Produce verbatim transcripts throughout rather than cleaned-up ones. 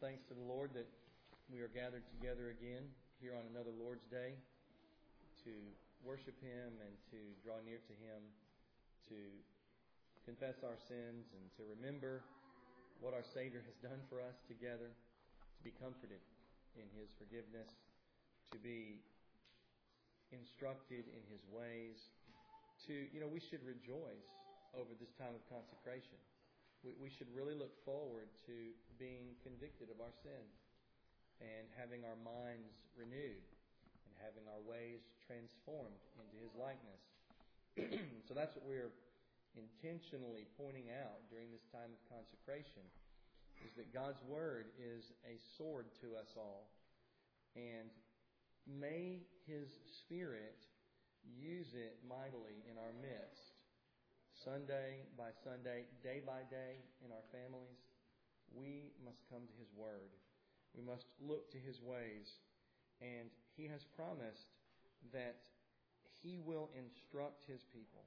thanks to the Lord that we are gathered together again here on another Lord's Day to worship Him and to draw near to Him, to confess our sins and to remember what our Savior has done for us together, to be comforted in His forgiveness, to be instructed in His ways, to, you know, we should rejoice over this time of consecration. We, we should really look forward to being convicted of our sin and having our minds renewed and having our ways transformed into His likeness. So that's what we're intentionally pointing out during this time of consecration, is that God's Word is a sword to us all. And may His Spirit use it mightily in our midst, Sunday by Sunday, day by day in our families. We must come to His Word. We must look to His ways. And He has promised that He will instruct His people.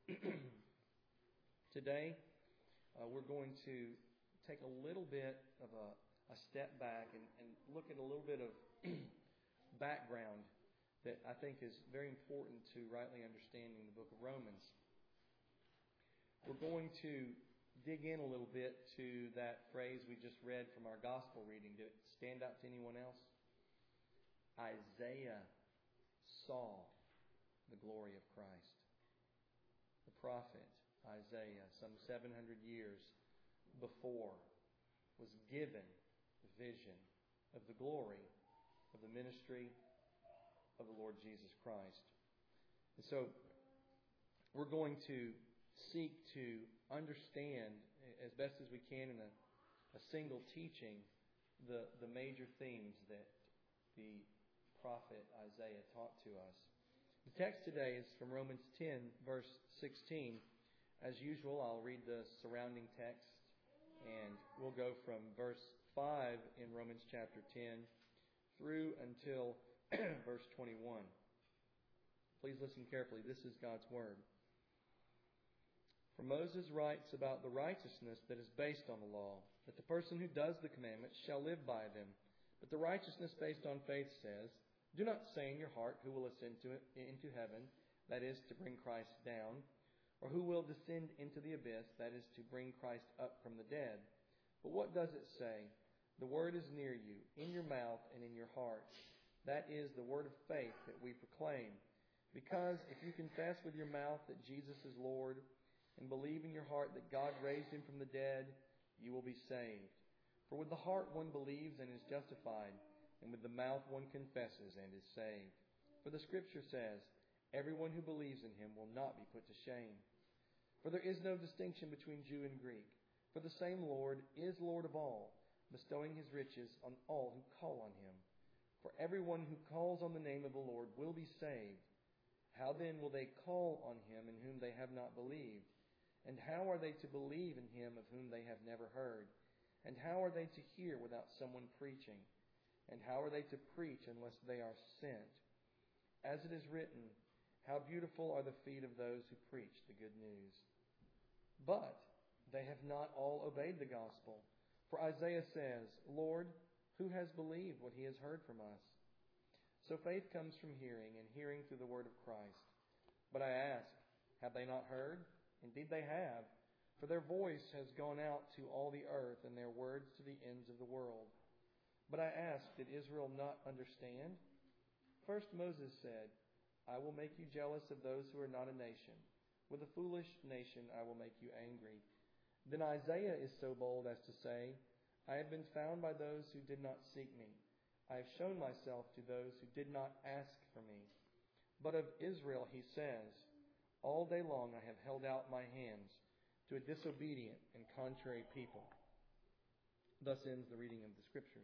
Today, uh, we're going to take a little bit of a, a step back and, and look at a little bit of background that I think is very important to rightly understanding the book of Romans. We're going to dig in a little bit to that phrase we just read from our gospel reading. Did it stand out to anyone else? Isaiah saw the glory of Christ. The prophet Isaiah, some seven hundred years before, was given the vision of the glory of the ministry of the Lord Jesus Christ. And so we're going to seek to understand as best as we can in a, a single teaching the, the major themes that the prophet Isaiah taught to us. The text today is from Romans ten, verse sixteen. As usual, I'll read the surrounding text, and we'll go from verse five in Romans chapter ten through until verse twenty-one. Please listen carefully. This is God's Word. For Moses writes about the righteousness that is based on the law, that the person who does the commandments shall live by them. But the righteousness based on faith says, do not say in your heart, who will ascend to it, into heaven, that is, to bring Christ down, or who will descend into the abyss, that is, to bring Christ up from the dead. But what does it say? The word is near you, in your mouth and in your heart. That is the word of faith that we proclaim. Because if you confess with your mouth that Jesus is Lord, and believe in your heart that God raised Him from the dead, you will be saved. For with the heart one believes and is justified, and with the mouth one confesses and is saved. For the Scripture says, everyone who believes in Him will not be put to shame. For there is no distinction between Jew and Greek. For the same Lord is Lord of all, bestowing His riches on all who call on Him. For everyone who calls on the name of the Lord will be saved. How then will they call on Him in whom they have not believed? And how are they to believe in Him of whom they have never heard? And how are they to hear without someone preaching? And how are they to preach unless they are sent? As it is written, how beautiful are the feet of those who preach the good news. But they have not all obeyed the gospel. For Isaiah says, Lord, who has believed what he has heard from us? So faith comes from hearing, and hearing through the word of Christ. But I ask, have they not heard? Indeed they have. For their voice has gone out to all the earth, and their words to the ends of the world. But I ask, did Israel not understand? First Moses said, I will make you jealous of those who are not a nation. With a foolish nation I will make you angry. Then Isaiah is so bold as to say, I have been found by those who did not seek me. I have shown myself to those who did not ask for me. But of Israel he says, all day long I have held out my hands to a disobedient and contrary people. Thus ends the reading of the Scriptures.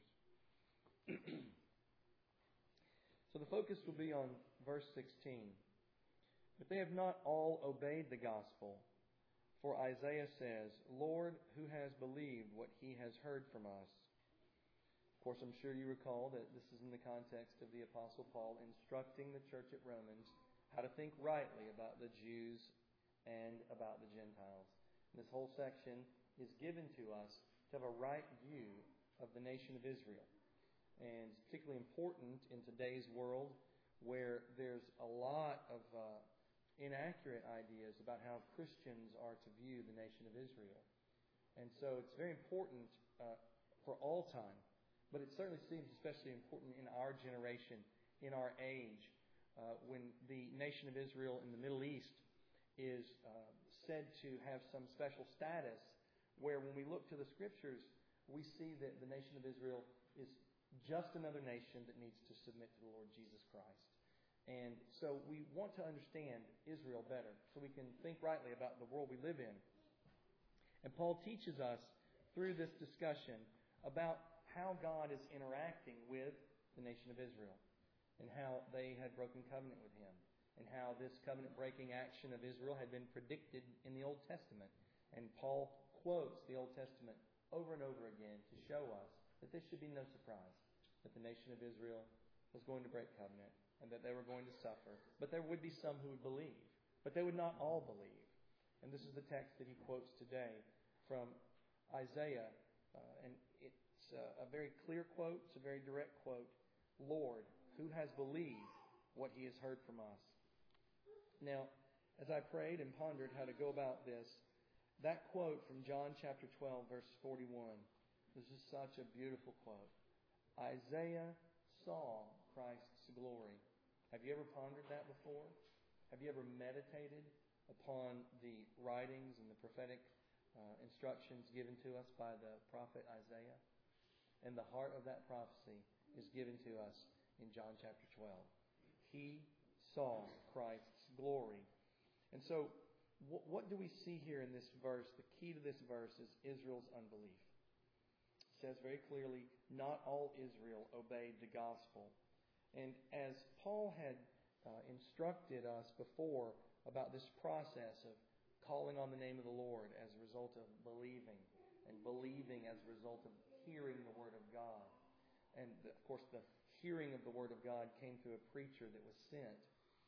So the focus will be on verse sixteen. But they have not all obeyed the gospel. For Isaiah says, Lord, who has believed what he has heard from us? Of course, I'm sure you recall that this is in the context of the Apostle Paul instructing the church at Romans how to think rightly about the Jews and about the Gentiles. And this whole section is given to us to have a right view of the nation of Israel. And it's particularly important in today's world where there's a lot of uh, inaccurate ideas about how Christians are to view the nation of Israel. And so it's very important uh, for all time. But it certainly seems especially important in our generation, in our age, uh, when the nation of Israel in the Middle East is uh, said to have some special status, where when we look to the Scriptures, we see that the nation of Israel is just another nation that needs to submit to the Lord Jesus Christ. And so we want to understand Israel better so we can think rightly about the world we live in. And Paul teaches us through this discussion about how God is interacting with the nation of Israel and how they had broken covenant with Him and how this covenant-breaking action of Israel had been predicted in the Old Testament. And Paul quotes the Old Testament over and over again to show us that this should be no surprise, that the nation of Israel was going to break covenant and that they were going to suffer. But there would be some who would believe, but they would not all believe. And this is the text that he quotes today from Isaiah. Uh, and it's a, a very clear quote. It's a very direct quote. Lord, who has believed what he has heard from us? Now, as I prayed and pondered how to go about this, that quote from John chapter twelve, verse forty-one, this is such a beautiful quote. Isaiah saw Christ's glory. Have you ever pondered that before? Have you ever meditated upon the writings and the prophetic uh, instructions given to us by the prophet Isaiah? And the heart of that prophecy is given to us in John chapter twelve. He saw Christ's glory. And so, what, what do we see here in this verse? The key to this verse is Israel's unbelief. It says very clearly, not all Israel obeyed the gospel. And as Paul had uh, instructed us before about this process of calling on the name of the Lord as a result of believing, and believing as a result of hearing the Word of God. And, the, of course, the hearing of the Word of God came through a preacher that was sent.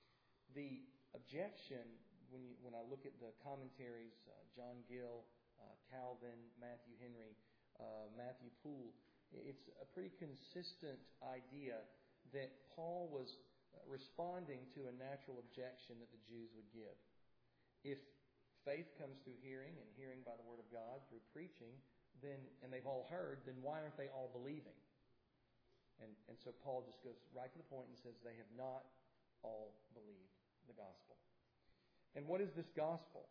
The objection, when you, when I look at the commentaries, uh, John Gill, uh, Calvin, Matthew Henry, uh, Matthew Poole, it's a pretty consistent idea that Paul was responding to a natural objection that the Jews would give. If faith comes through hearing, and hearing by the Word of God through preaching, then and they've all heard, then why aren't they all believing? And, and so Paul just goes right to the point and says they have not all believed the gospel. And what is this gospel?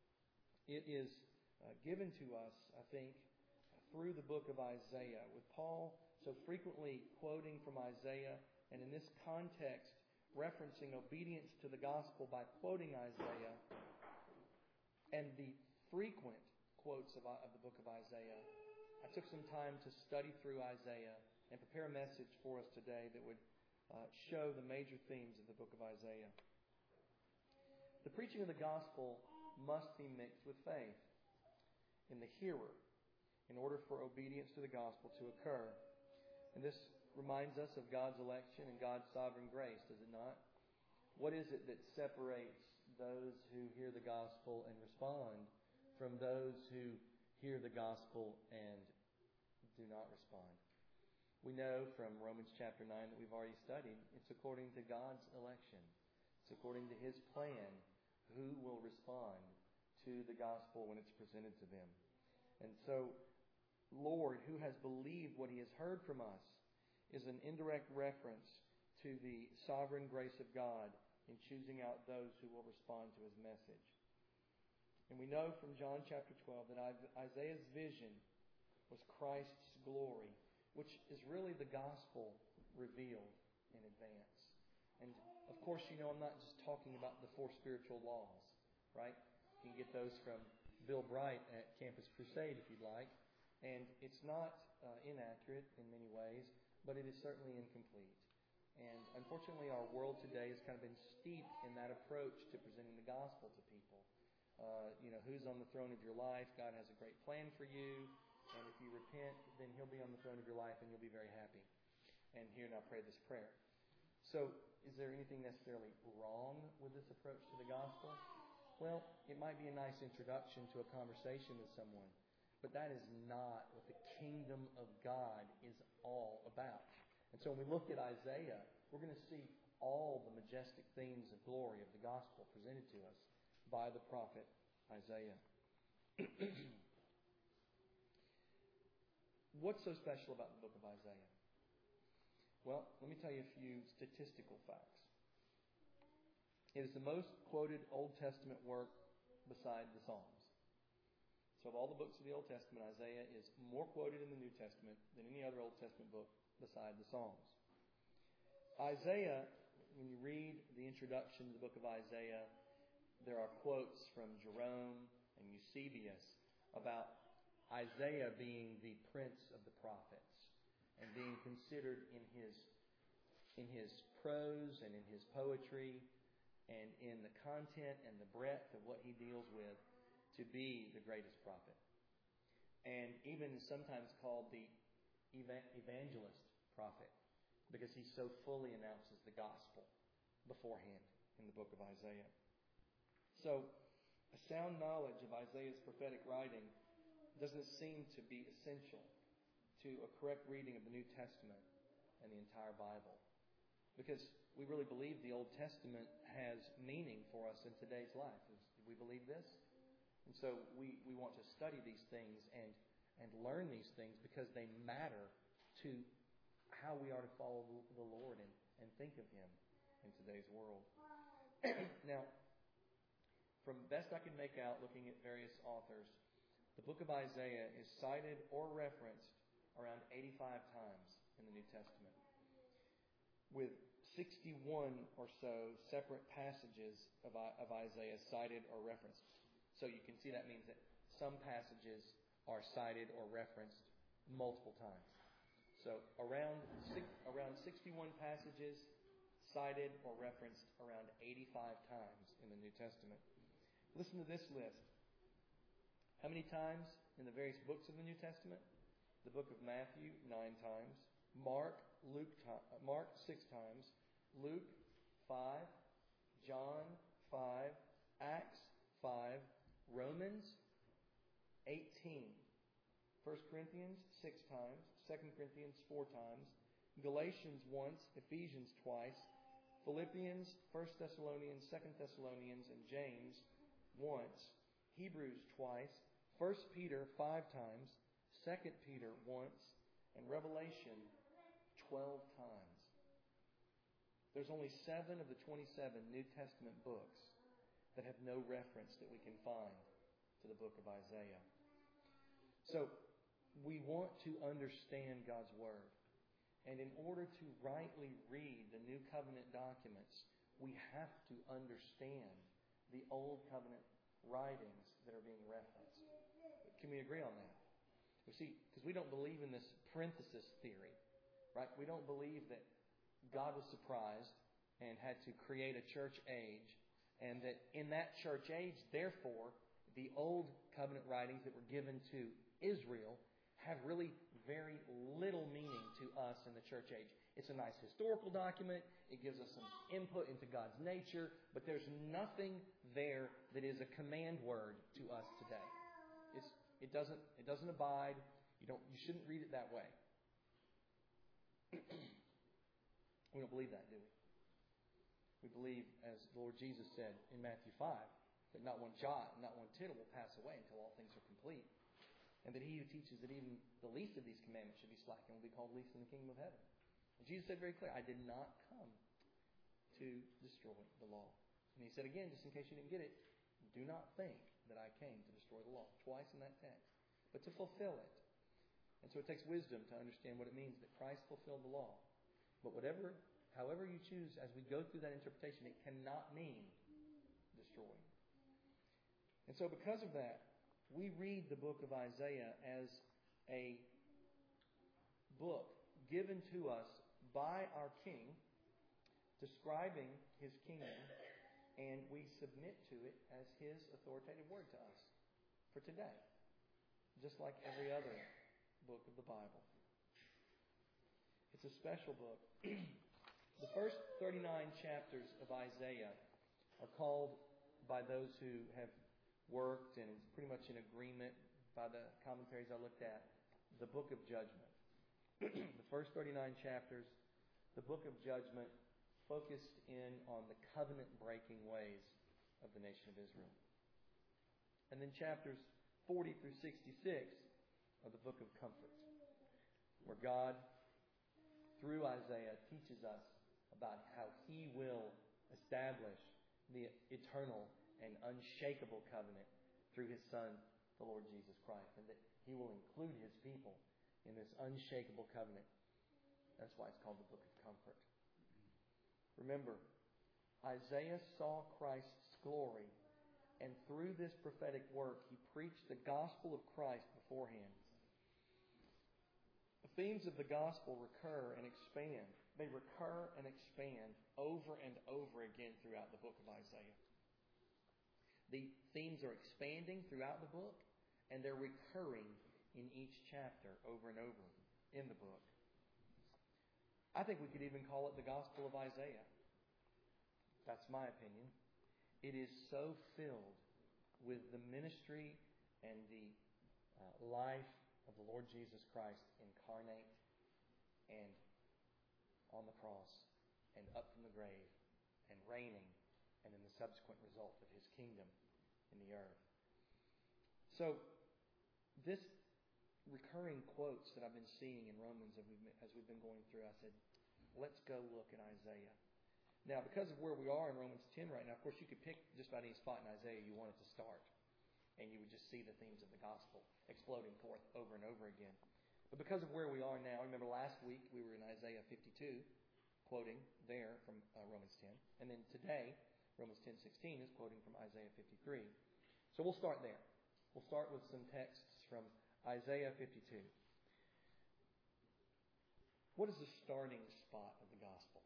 It is uh, given to us, I think, through the book of Isaiah, with Paul so frequently quoting from Isaiah, and in this context referencing obedience to the gospel by quoting Isaiah, and the frequent quotes of, of the book of Isaiah. I took some time to study through Isaiah and prepare a message for us today that would uh, show the major themes of the book of Isaiah. The preaching of the gospel must be mixed with faith in the hearer in order for obedience to the gospel to occur. And this reminds us of God's election and God's sovereign grace, does it not? What is it that separates those who hear the gospel and respond from those who hear the gospel and do not respond? We know from Romans chapter nine that we've already studied, it's according to God's election. It's according to His plan who will respond to the gospel when it's presented to them. And so, Lord, who has believed what He has heard from us, is an indirect reference to the sovereign grace of God in choosing out those who will respond to His message. And we know from John chapter twelve that Isaiah's vision was Christ's glory, which is really the gospel revealed in advance. And of course, you know, I'm not just talking about the four spiritual laws, right? You can get those from Bill Bright at Campus Crusade if you'd like. And it's not uh, inaccurate in many ways, but it is certainly incomplete. And unfortunately, our world today has kind of been steeped in that approach to presenting the gospel to people. Uh, you know, who's on the throne of your life? God has a great plan for you. And if you repent, then He'll be on the throne of your life and you'll be very happy. And here now pray this prayer. So, is there anything necessarily wrong with this approach to the gospel? Well, it might be a nice introduction to a conversation with someone. But that is not what the kingdom of God is all about. And so when we look at Isaiah, we're going to see all the majestic themes of glory of the gospel presented to us by the prophet Isaiah. What's so special about the book of Isaiah? Well, let me tell you a few statistical facts. It is the most quoted Old Testament work beside the Psalms. So of all the books of the Old Testament, Isaiah is more quoted in the New Testament than any other Old Testament book beside the Psalms. Isaiah, when you read the introduction to the book of Isaiah, there are quotes from Jerome and Eusebius about Isaiah being the prince of the prophets and being considered in his in his prose and in his poetry and in the content and the breadth of what he deals with to be the greatest prophet. And even sometimes called the evangelist prophet because he so fully announces the gospel beforehand in the book of Isaiah. So, a sound knowledge of Isaiah's prophetic writing doesn't seem to be essential to a correct reading of the New Testament and the entire Bible. Because we really believe the Old Testament has meaning for us in today's life. Do we believe this? And so we, we want to study these things and, and learn these things because they matter to how we are to follow the Lord and, and think of Him in today's world. Now, from the best I can make out looking at various authors, the book of Isaiah is cited or referenced around eighty-five times in the New Testament, with sixty-one or so separate passages of, of Isaiah cited or referenced. So you can see that means that some passages are cited or referenced multiple times. So around six, around sixty-one passages cited or referenced around eighty-five times in the New Testament. Listen to this list. How many times in the various books of the New Testament? The book of Matthew, nine times. Mark, Luke, Mark, six times. Luke, five. John, five. Acts, five. Romans, eighteen. First Corinthians, six times. Second Corinthians, four times. Galatians, once. Ephesians, twice. Philippians, First Thessalonians, Second Thessalonians, and James, once. Hebrews, twice. First Peter, five times. Second Peter, once. And Revelation, twelve times. There's only seven of the twenty-seven New Testament books that have no reference that we can find to the book of Isaiah. So, we want to understand God's Word. And in order to rightly read the New Covenant documents, we have to understand the Old Covenant writings that are being referenced. Can we agree on that? You see, because we don't believe in this parenthesis theory, right? We don't believe that God was surprised and had to create a church age, and that in that church age, therefore, the Old Covenant writings that were given to Israel have really very little meaning to us in the church age. It's a nice historical document. It gives us some input into God's nature, but there's nothing there that is a command word to us today. It's, it doesn't it doesn't abide. You don't you shouldn't read it that way. We don't believe that, do we? We believe, as the Lord Jesus said in Matthew five, that not one jot and not one tittle will pass away until all things are complete. And that he who teaches that even the least of these commandments should be slackened will be called least in the kingdom of heaven. And Jesus said very clearly, I did not come to destroy the law. And he said again, just in case you didn't get it, do not think that I came to destroy the law. Twice in that text. But to fulfill it. And so it takes wisdom to understand what it means that Christ fulfilled the law. But whatever, however you choose, as we go through that interpretation, it cannot mean destroying. And so because of that, we read the book of Isaiah as a book given to us by our King, describing His kingdom, and we submit to it as His authoritative word to us for today, just like every other book of the Bible. It's a special book. The first thirty-nine chapters of Isaiah are called by those who have worked and is pretty much in agreement by the commentaries I looked at, the book of judgment. The first thirty-nine chapters, the book of judgment, focused in on the covenant-breaking ways of the nation of Israel. And then chapters forty through sixty-six are the book of comfort, where God, through Isaiah, teaches us about how He will establish the eternal and unshakable covenant through His Son, the Lord Jesus Christ, and that He will include His people in this unshakable covenant. That's why it's called the book of comfort. Remember, Isaiah saw Christ's glory, and through this prophetic work, he preached the gospel of Christ beforehand. The themes of the gospel recur and expand. They recur and expand over and over again throughout the book of Isaiah. The themes are expanding throughout the book, and they're recurring in each chapter over and over in the book. I think we could even call it the Gospel of Isaiah. That's my opinion. It is so filled with the ministry and the uh, life of the Lord Jesus Christ incarnate and on the cross and up from the grave and reigning and in the subsequent result of His kingdom in the earth. So, this recurring quotes that I've been seeing in Romans as we've, as we've been going through, I said, let's go look at Isaiah. Now, because of where we are in Romans ten right now, of course, you could pick just about any spot in Isaiah you wanted to start, and you would just see the themes of the gospel exploding forth over and over again. But because of where we are now, remember last week we were in Isaiah fifty-two, quoting there from uh, Romans ten. And then today, Romans ten sixteen is quoting from Isaiah fifty-three. So we'll start there. We'll start with some texts from Isaiah fifty-two. What is the starting spot of the gospel?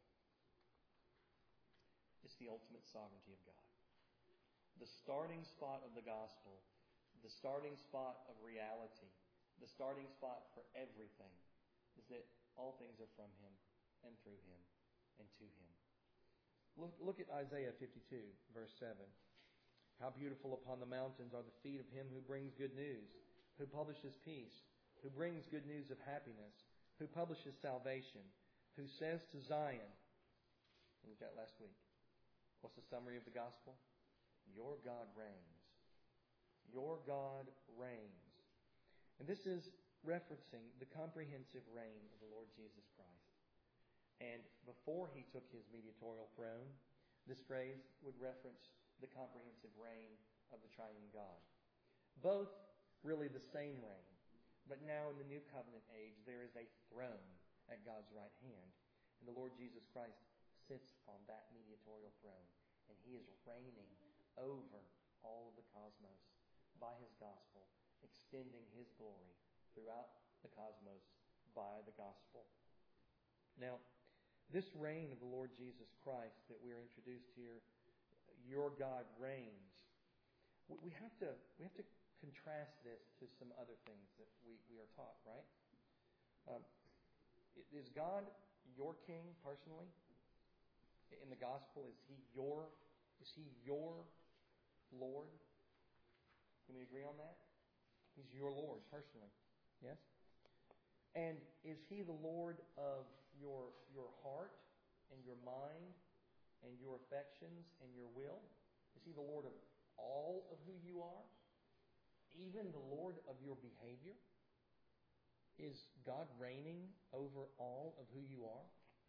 It's the ultimate sovereignty of God. The starting spot of the gospel, the starting spot of reality, the starting spot for everything is that all things are from Him and through Him and to Him. Look, look at Isaiah fifty-two, verse seven. How beautiful upon the mountains are the feet of Him who brings good news, who publishes peace, who brings good news of happiness, who publishes salvation, who says to Zion, we looked at last week, what's the summary of the gospel? Your God reigns. Your God reigns. And this is referencing the comprehensive reign of the Lord Jesus Christ. And before He took His mediatorial throne, this phrase would reference the comprehensive reign of the triune God. Both really the same reign. But now in the new covenant age, there is a throne at God's right hand. And the Lord Jesus Christ sits on that mediatorial throne. And He is reigning over all of the cosmos by His gospel, extending His glory throughout the cosmos by the gospel. Now, this reign of the Lord Jesus Christ that we're introduced here, your God reigns, we have to we have to contrast this to some other things that we, we are taught, right? Um, is God your king personally? In the gospel, is He your is He your Lord? Can we agree on that? He's your Lord personally. Yes? And is He the Lord of your your heart and your mind and your affections and your will? Is He the Lord of all of who you are? Even the Lord of your behavior? Is God reigning over all of who you are?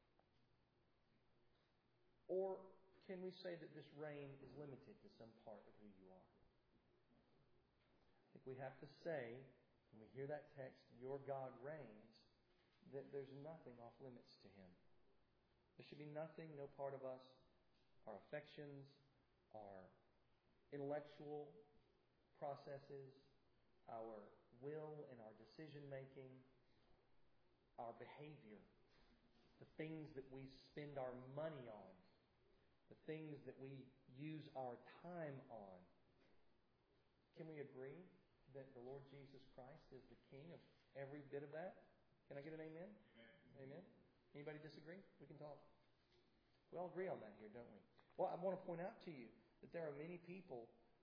Or can we say that this reign is limited to some part of who you are? I think we have to say, when we hear that text, your God reigns, that there's nothing off limits to Him. There should be nothing, no part of us, our affections, our intellectual processes, our will and our decision making, our behavior, the things that we spend our money on, the things that we use our time on. Can we agree that the Lord Jesus Christ is the King of every bit of that? Can I get an amen? Amen. Amen. Anybody disagree? We can talk. We all agree on that here, don't we? Well, I want to point out to you that there are many people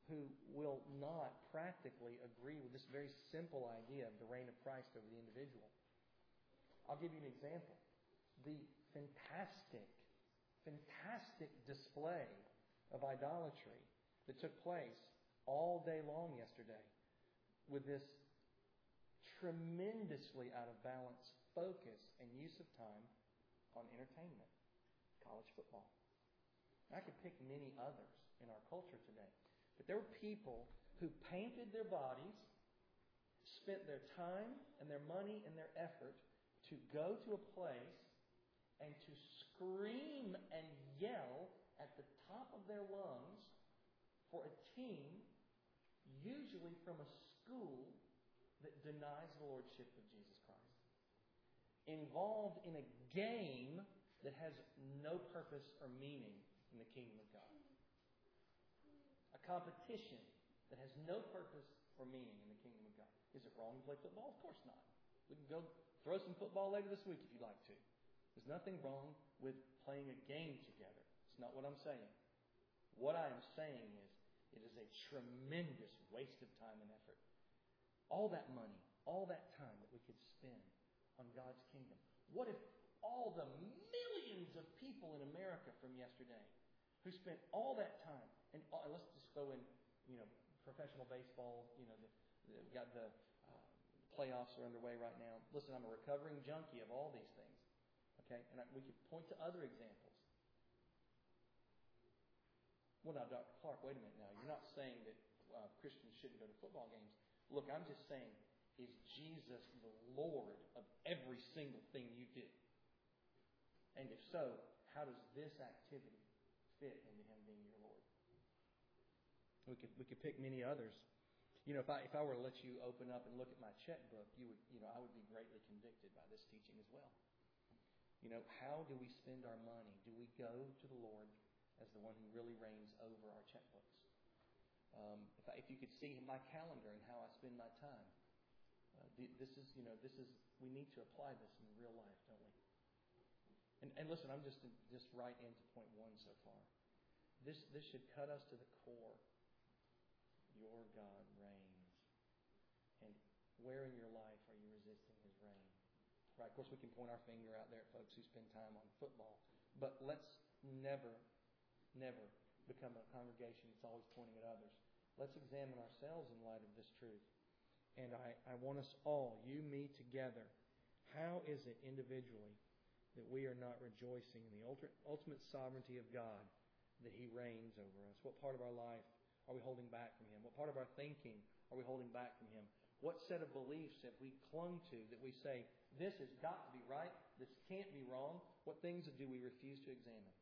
who will not practically agree with this very simple idea of the reign of Christ over the individual. I'll give you an example. The fantastic, fantastic display of idolatry that took place all day long yesterday with this tremendously out of balance focus and use of time on entertainment, college football. I could pick many others in our culture today. But there were people who painted their bodies, spent their time and their money and their effort to go to a place and to scream and yell at the top of their lungs for a team, usually from a school that denies the lordship of Jesus Christ. Involved in a game that has no purpose or meaning in the kingdom of God. A competition that has no purpose or meaning in the kingdom of God. Is it wrong to play football? Of course not. We can go throw some football later this week if you'd like to. There's nothing wrong with playing a game together. It's not what I'm saying. What I am saying is it is a tremendous waste of time and effort. All that money, all that time that we could spend on God's kingdom. What if all the millions of people in America from yesterday who spent all that time, and uh, let's just throw in, you know, professional baseball, you know, the, the, got the uh, playoffs are underway right now. Listen, I'm a recovering junkie of all these things. Okay? And I, we could point to other examples. Well, now, Doctor Clark, wait a minute now. You're not saying that uh, Christians shouldn't go to football games. Look, I'm just saying, is Jesus the Lord of every single thing you do? And if so, how does this activity fit into Him being your Lord? We could we could pick many others. You know, if I if I were to let you open up and look at my checkbook, you would you know I would be greatly convicted by this teaching as well. You know, how do we spend our money? Do we go to the Lord as the one who really reigns over our checkbooks? Um, if, I, if you could see my calendar and how I spend my time, uh, this is you know this is we need to apply this in real life, don't we? And, and listen, I'm just just right into point one so far. This this should cut us to the core. Your God reigns, and where in your life are you resisting His reign? Right. Of course, we can point our finger out there at folks who spend time on football, but let's never, never become a congregation that's always pointing at others. Let's examine ourselves in light of this truth. And I, I want us all, you, me, together, how is it individually that we are not rejoicing in the ultimate sovereignty of God, that He reigns over us? What part of our life are we holding back from Him? What part of our thinking are we holding back from Him? What set of beliefs have we clung to that we say, this has got to be right, this can't be wrong? What things do we refuse to examine?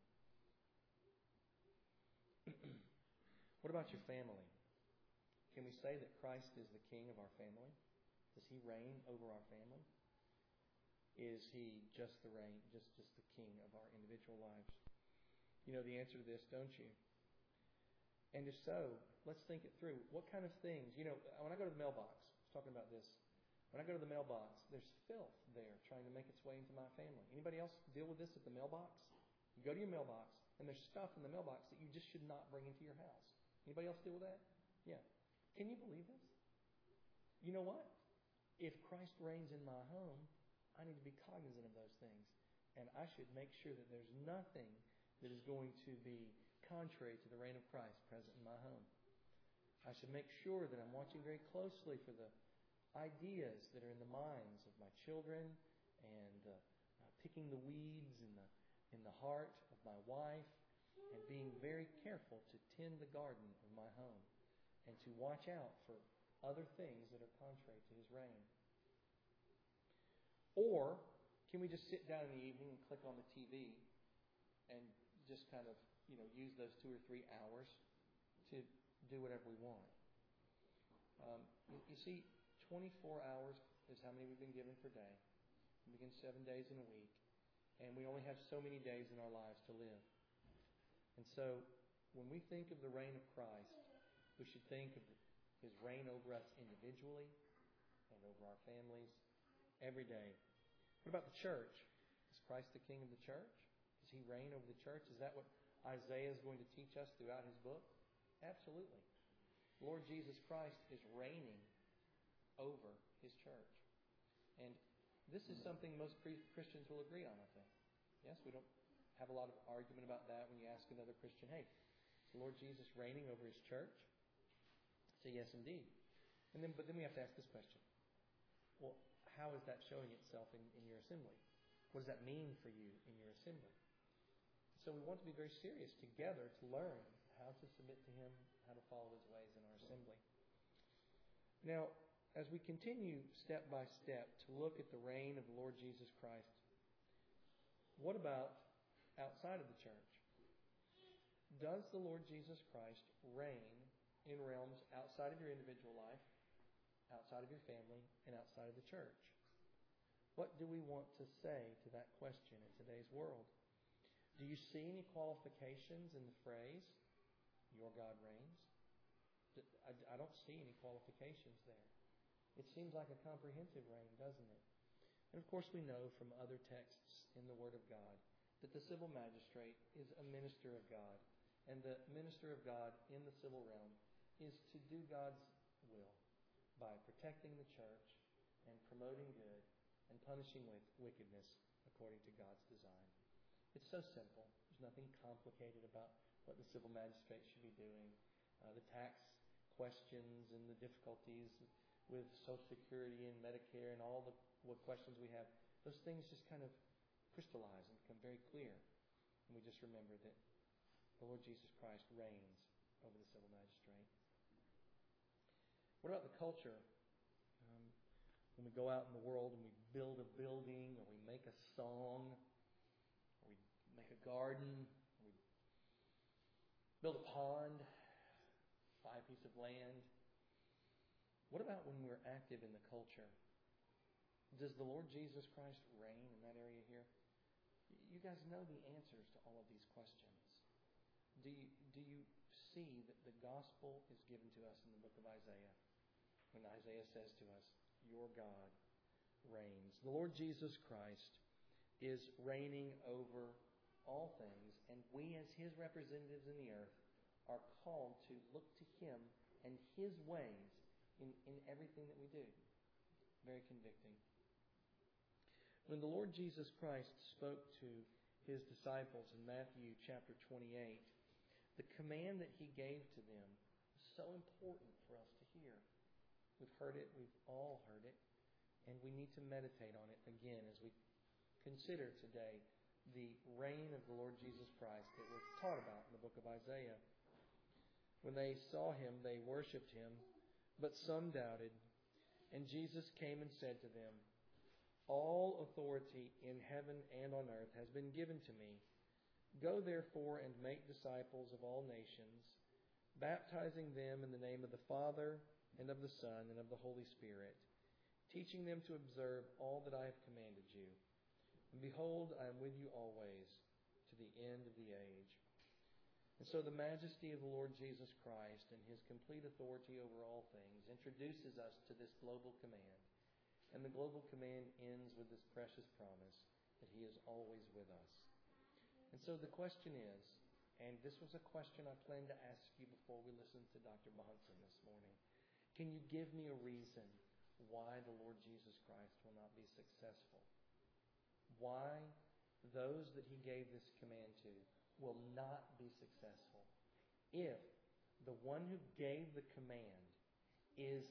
What about your family? Can we say that Christ is the King of our family? Does He reign over our family? Is He just the reign, just, just the King of our individual lives? You know the answer to this, don't you? And if so, let's think it through. What kind of things? You know, when I go to the mailbox, I was talking about this. When I go to the mailbox, there's filth there trying to make its way into my family. Anybody else deal with this at the mailbox? You go to your mailbox, and there's stuff in the mailbox that you just should not bring into your house. Anybody else deal with that? Yeah. Can you believe this? You know what? If Christ reigns in my home, I need to be cognizant of those things. And I should make sure that there's nothing that is going to be contrary to the reign of Christ present in my home. I should make sure that I'm watching very closely for the ideas that are in the minds of my children and uh, uh, picking the weeds in the in the heart of my wife and being very careful to tend the garden of my home and to watch out for other things that are contrary to His reign. Or can we just sit down in the evening and click on the T V and just kind of, you know, use those two or three hours to do whatever we want? Um, you, you see, twenty-four hours is how many we've been given per day. We begin seven days in a week. And we only have so many days in our lives to live. And so, when we think of the reign of Christ, we should think of His reign over us individually and over our families every day. What about the church? Is Christ the King of the church? Does He reign over the church? Is that what Isaiah is going to teach us throughout his book? Absolutely. The Lord Jesus Christ is reigning over His church. And this is something most Christians will agree on, I think. Yes, we don't have a lot of argument about that when you ask another Christian, hey, is the Lord Jesus reigning over His church? Say yes, indeed. And then, but then we have to ask this question. Well, how is that showing itself in, in your assembly? What does that mean for you in your assembly? So we want to be very serious together to learn how to submit to Him, how to follow His ways in our assembly. Now, as we continue step by step to look at the reign of the Lord Jesus Christ, what about outside of the church? Does the Lord Jesus Christ reign in realms outside of your individual life, outside of your family, and outside of the church? What do we want to say to that question in today's world? Do you see any qualifications in the phrase, your God reigns? I don't see any qualifications there. It seems like a comprehensive reign, doesn't it? And of course we know from other texts in the Word of God that the civil magistrate is a minister of God. And the minister of God in the civil realm is to do God's will by protecting the church and promoting good and punishing with wickedness according to God's design. It's so simple. There's nothing complicated about what the civil magistrate should be doing. Uh, the tax questions and the difficulties with Social Security and Medicare and all the what questions we have, those things just kind of crystallize and become very clear. And we just remember that the Lord Jesus Christ reigns over the civil magistrate. What about the culture? Um, when we go out in the world and we build a building, or we make a song, or we make a garden, or we build a pond, buy a piece of land. What about when we're active in the culture? Does the Lord Jesus Christ reign in that area here? You guys know the answers to all of these questions. Do you, do you see that the gospel is given to us in the book of Isaiah? When Isaiah says to us, your God reigns. The Lord Jesus Christ is reigning over all things, and we as His representatives in the earth are called to look to Him and His ways in, in everything that we do. Very convicting. When the Lord Jesus Christ spoke to His disciples in Matthew chapter twenty-eight, the command that He gave to them was so important for us to hear. We've heard it, we've all heard it, and we need to meditate on it again as we consider today the reign of the Lord Jesus Christ that was taught about in the book of Isaiah. When they saw Him, they worshipped Him, but some doubted. And Jesus came and said to them, all authority in heaven and on earth has been given to me. Go therefore and make disciples of all nations, baptizing them in the name of the Father and of the Son and of the Holy Spirit, teaching them to observe all that I have commanded you. And behold, I am with you always to the end of the age. And so the majesty of the Lord Jesus Christ and His complete authority over all things introduces us to this global command. And the global command ends with this precious promise that He is always with us. And so the question is, and this was a question I planned to ask you before we listened to Doctor Bahnsen this morning. Can you give me a reason why the Lord Jesus Christ will not be successful? Why those that He gave this command to will not be successful if the one who gave the command is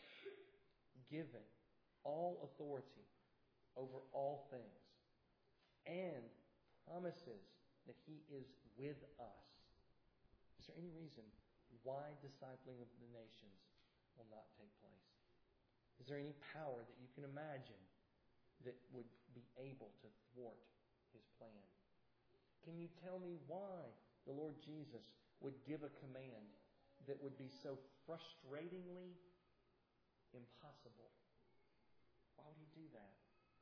given all authority over all things and promises that He is with us? Is there any reason why discipling of the nations will not take place? Is there any power that you can imagine that would be able to thwart His plan? Can you tell me why the Lord Jesus would give a command that would be so frustratingly impossible? Why would He do that?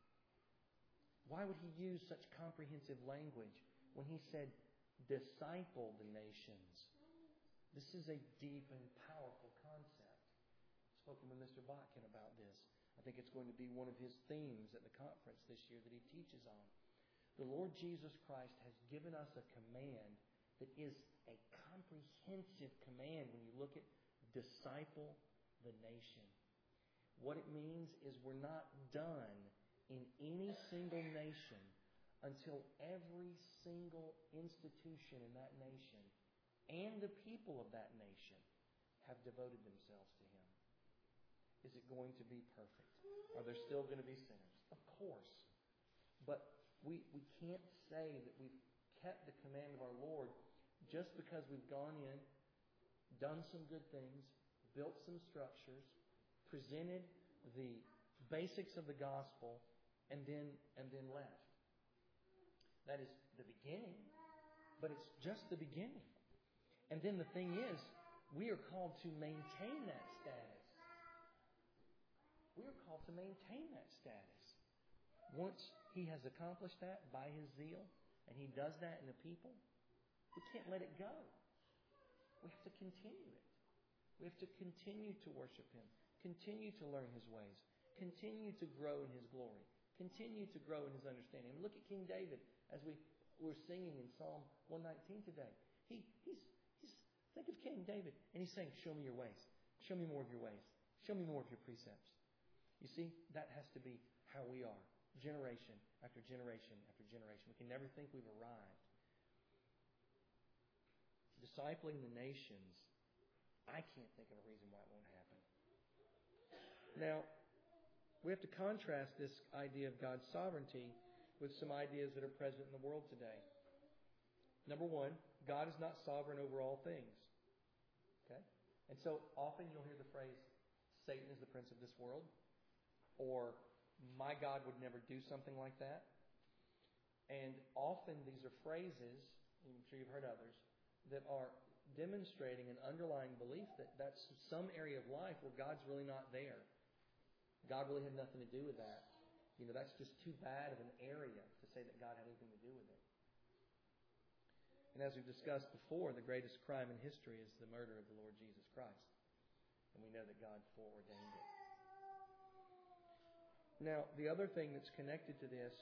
Why would He use such comprehensive language when He said, disciple the nations? This is a deep and powerful concept. I've spoken with Mister Botkin about this. I think it's going to be one of his themes at the conference this year that he teaches on. The Lord Jesus Christ has given us a command that is a comprehensive command when you look at disciple the nation. What it means is we're not done in any single nation until every single institution in that nation and the people of that nation have devoted themselves to Him. Is it going to be perfect? Are there still going to be sinners? Of course. But we, we can't say that we've kept the command of our Lord just because we've gone in, done some good things, built some structures, presented the basics of the gospel, and then and then left. That is the beginning, but it's just the beginning. And then the thing is, we are called to maintain that status. We are called to maintain that status. Once He has accomplished that by His zeal, and He does that in the people, we can't let it go. We have to continue it. We have to continue to worship Him, continue to learn His ways, continue to grow in His glory, continue to grow in His understanding. And look at King David as we were singing in Psalm one nineteen today. He, he's, he's, think of King David, and he's saying, show me your ways. Show me more of your ways. Show me more of your precepts. You see, that has to be how we are, generation after generation after generation. We can never think we've arrived. Discipling the nations, I can't think of a reason why it won't happen. Now, we have to contrast this idea of God's sovereignty with some ideas that are present in the world today. Number one, God is not sovereign over all things. Okay? And so often you'll hear the phrase, Satan is the prince of this world, or my God would never do something like that. And often these are phrases, I'm sure you've heard others, that are demonstrating an underlying belief that that's some area of life where God's really not there. God really had nothing to do with that. You know, that's just too bad of an area to say that God had anything to do with it. And as we've discussed before, the greatest crime in history is the murder of the Lord Jesus Christ. And we know that God foreordained it. Now, the other thing that's connected to this,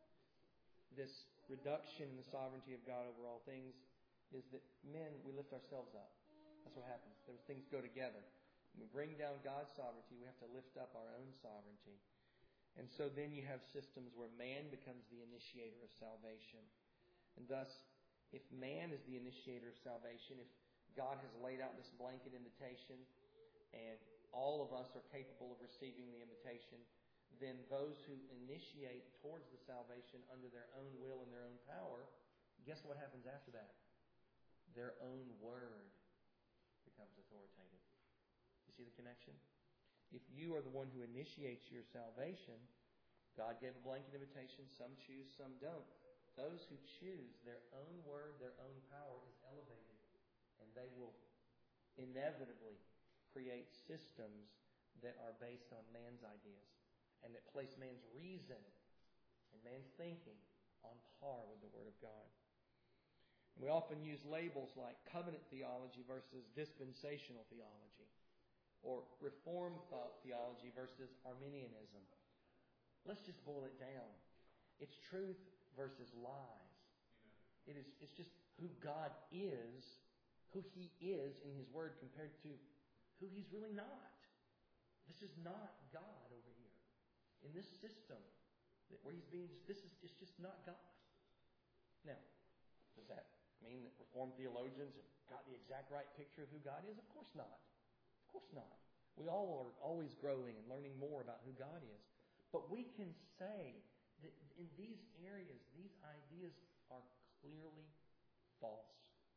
this reduction in the sovereignty of God over all things, is that men, we lift ourselves up. That's what happens. Those things go together. When we bring down God's sovereignty, we have to lift up our own sovereignty. And so then you have systems where man becomes the initiator of salvation. And thus, if man is the initiator of salvation, if God has laid out this blanket invitation and all of us are capable of receiving the invitation, then those who initiate towards the salvation under their own will and their own power, guess what happens after that? Their own word becomes authoritative. You see the connection? If you are the one who initiates your salvation, God gave a blanket invitation. Some choose, some don't. Those who choose, their own word, their own power is elevated. And they will inevitably create systems that are based on man's ideas and that place man's reason and man's thinking on par with the Word of God. And we often use labels like covenant theology versus dispensational theology, or Reformed thought theology versus Arminianism. Let's just boil it down. It's truth versus lies. It is, it's just who God is, who He is in His Word compared to who He's really not. This is not God over here. In this system where He's being, this is it's just not God. Now, does that mean that Reformed theologians have got the exact right picture of who God is? Of course not. Of course not. We all are always growing and learning more about who God is. But we can say that in these areas, these ideas are clearly false.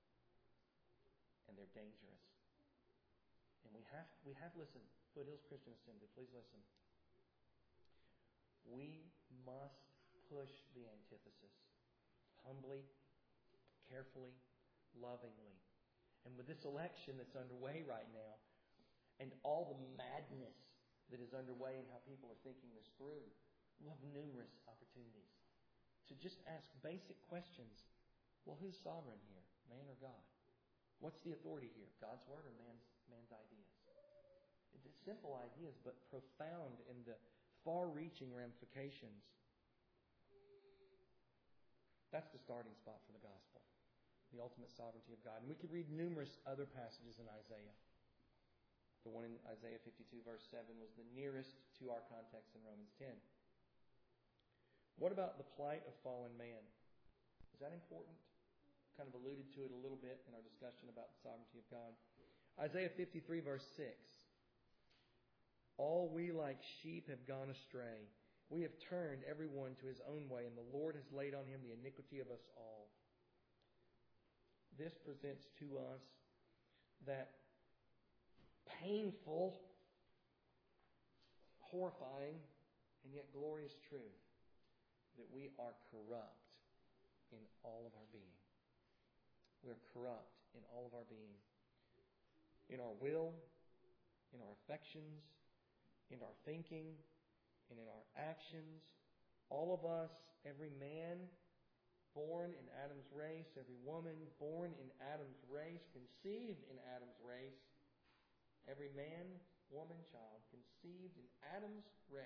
And they're dangerous. And we have, we have listened. Foothills Christian Assembly, please listen. We must push the antithesis. Humbly, carefully, lovingly. And with this election that's underway right now, and all the madness that is underway and how people are thinking this through, we'll have numerous opportunities to just ask basic questions. Well, who's sovereign here? Man or God? What's the authority here? God's Word or man's, man's ideas? It's simple ideas, but profound in the far-reaching ramifications. That's the starting spot for the gospel. The ultimate sovereignty of God. And we could read numerous other passages in Isaiah. The one in Isaiah fifty-two, verse seven, was the nearest to our context in Romans ten. What about the plight of fallen man? Is that important? Kind of alluded to it a little bit in our discussion about the sovereignty of God. Isaiah fifty-three, verse six. All we like sheep have gone astray. We have turned everyone to his own way, and the Lord has laid on him the iniquity of us all. This presents to us that painful, horrifying, and yet glorious truth that we are corrupt in all of our being. We're corrupt in all of our being. In our will, in our affections, in our thinking, and in our actions. All of us, every man born in Adam's race, every woman born in Adam's race, conceived in Adam's race, every man, woman, child, conceived in Adam's race,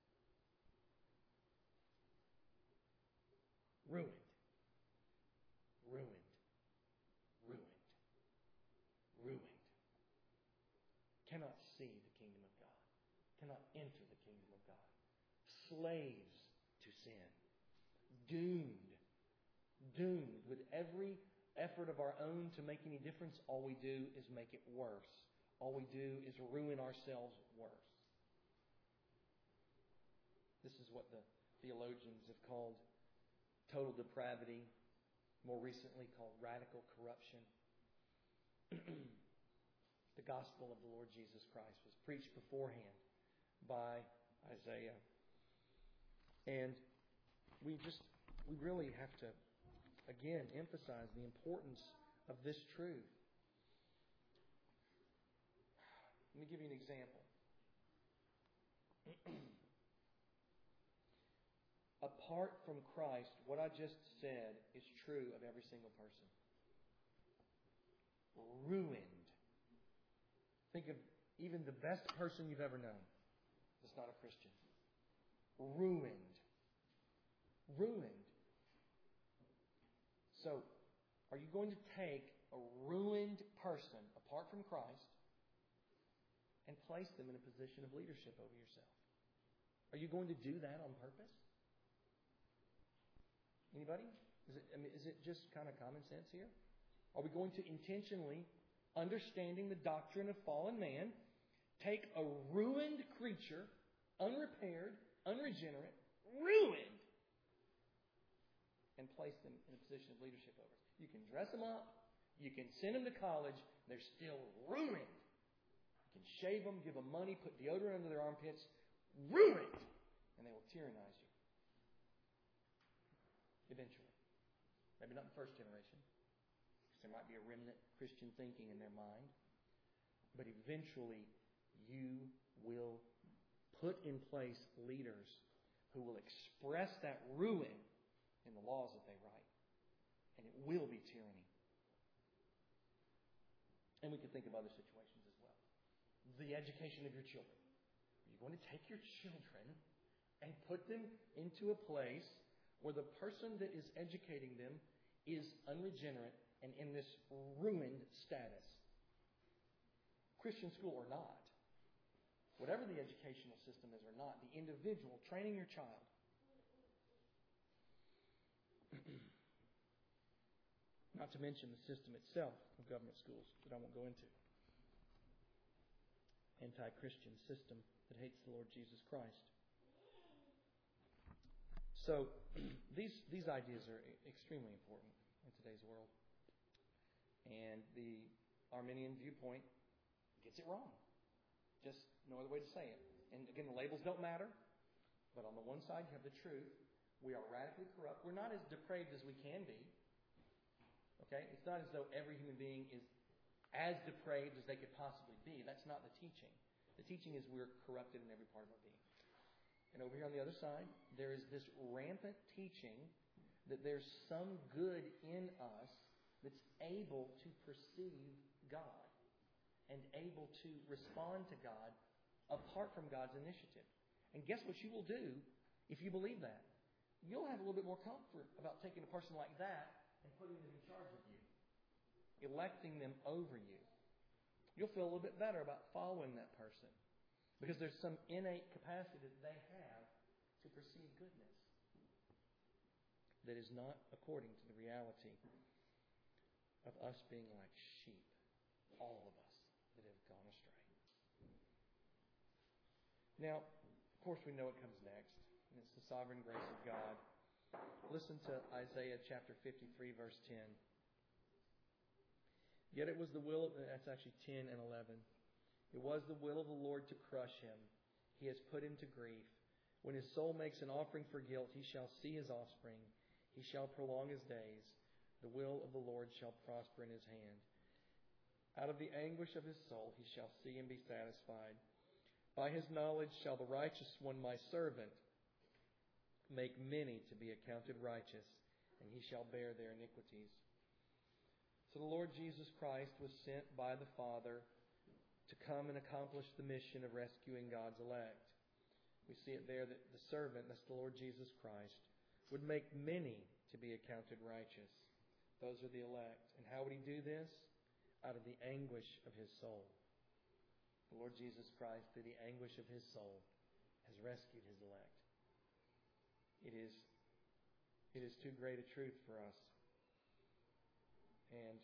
ruined, ruined, ruined, ruined, cannot see the kingdom of God, cannot enter the kingdom of God, slaves to sin, doomed, doomed with every effort of our own to make any difference. All we do is make it worse. All we do is ruin ourselves worse. This is what the theologians have called total depravity, more recently called radical corruption. The gospel of the Lord Jesus Christ was preached beforehand by Isaiah. And we just, we really have to, again, emphasize the importance of this truth. Let me give you an example. Apart from Christ, what I just said is true of every single person. Ruined. Think of even the best person you've ever known that's not a Christian. Ruined. Ruined. So, are you going to take a ruined person apart from Christ and place them in a position of leadership over yourself? Are you going to do that on purpose? Anybody? Is it, I mean, is it just kind of common sense here? Are we going to intentionally, understanding the doctrine of fallen man, take a ruined creature, unrepaired, unregenerate, ruined, and place them in a position of leadership over us? You can dress them up. You can send them to college. They're still ruined. You can shave them, give them money, put deodorant under their armpits. Ruined. And they will tyrannize you. Eventually. Maybe not in the first generation, because there might be a remnant Christian thinking in their mind. But eventually, you will put in place leaders who will express that ruin in the laws that they write. And it will be tyranny. And we can think of other situations as well. The education of your children. Are you going to take your children and put them into a place where the person that is educating them is unregenerate and in this ruined status? Christian school or not, whatever the educational system is or not, the individual training your child. Not to mention the system itself of government schools that I won't go into. Anti-Christian system that hates the Lord Jesus Christ. So these these ideas are extremely important in today's world. And the Arminian viewpoint gets it wrong. Just no other way to say it. And again, the labels don't matter. But on the one side, you have the truth. We are radically corrupt. We're not as depraved as we can be. Okay? It's not as though every human being is as depraved as they could possibly be. That's not the teaching. The teaching is we're corrupted in every part of our being. And over here on the other side, there is this rampant teaching that there's some good in us that's able to perceive God and able to respond to God apart from God's initiative. And guess what you will do if you believe that? You'll have a little bit more comfort about taking a person like that and putting them in charge of you, electing them over you. You'll feel a little bit better about following that person because there's some innate capacity that they have to perceive goodness that is not according to the reality of us being like sheep, all of us that have gone astray. Now, of course, we know what comes next, and it's the sovereign grace of God. Listen to Isaiah chapter fifty-three, verse ten. Yet it was the will of, that's actually ten and eleven. It was the will of the Lord to crush him. He has put him to grief. When his soul makes an offering for guilt, he shall see his offspring. He shall prolong his days. The will of the Lord shall prosper in his hand. Out of the anguish of his soul he shall see and be satisfied. By his knowledge shall the righteous one, my servant, make many to be accounted righteous, and he shall bear their iniquities. So the Lord Jesus Christ was sent by the Father to come and accomplish the mission of rescuing God's elect. We see it there that the servant, that's the Lord Jesus Christ, would make many to be accounted righteous. Those are the elect. And how would he do this? Out of the anguish of his soul. The Lord Jesus Christ, through the anguish of his soul, has rescued his elect. It is, it is too great a truth for us. And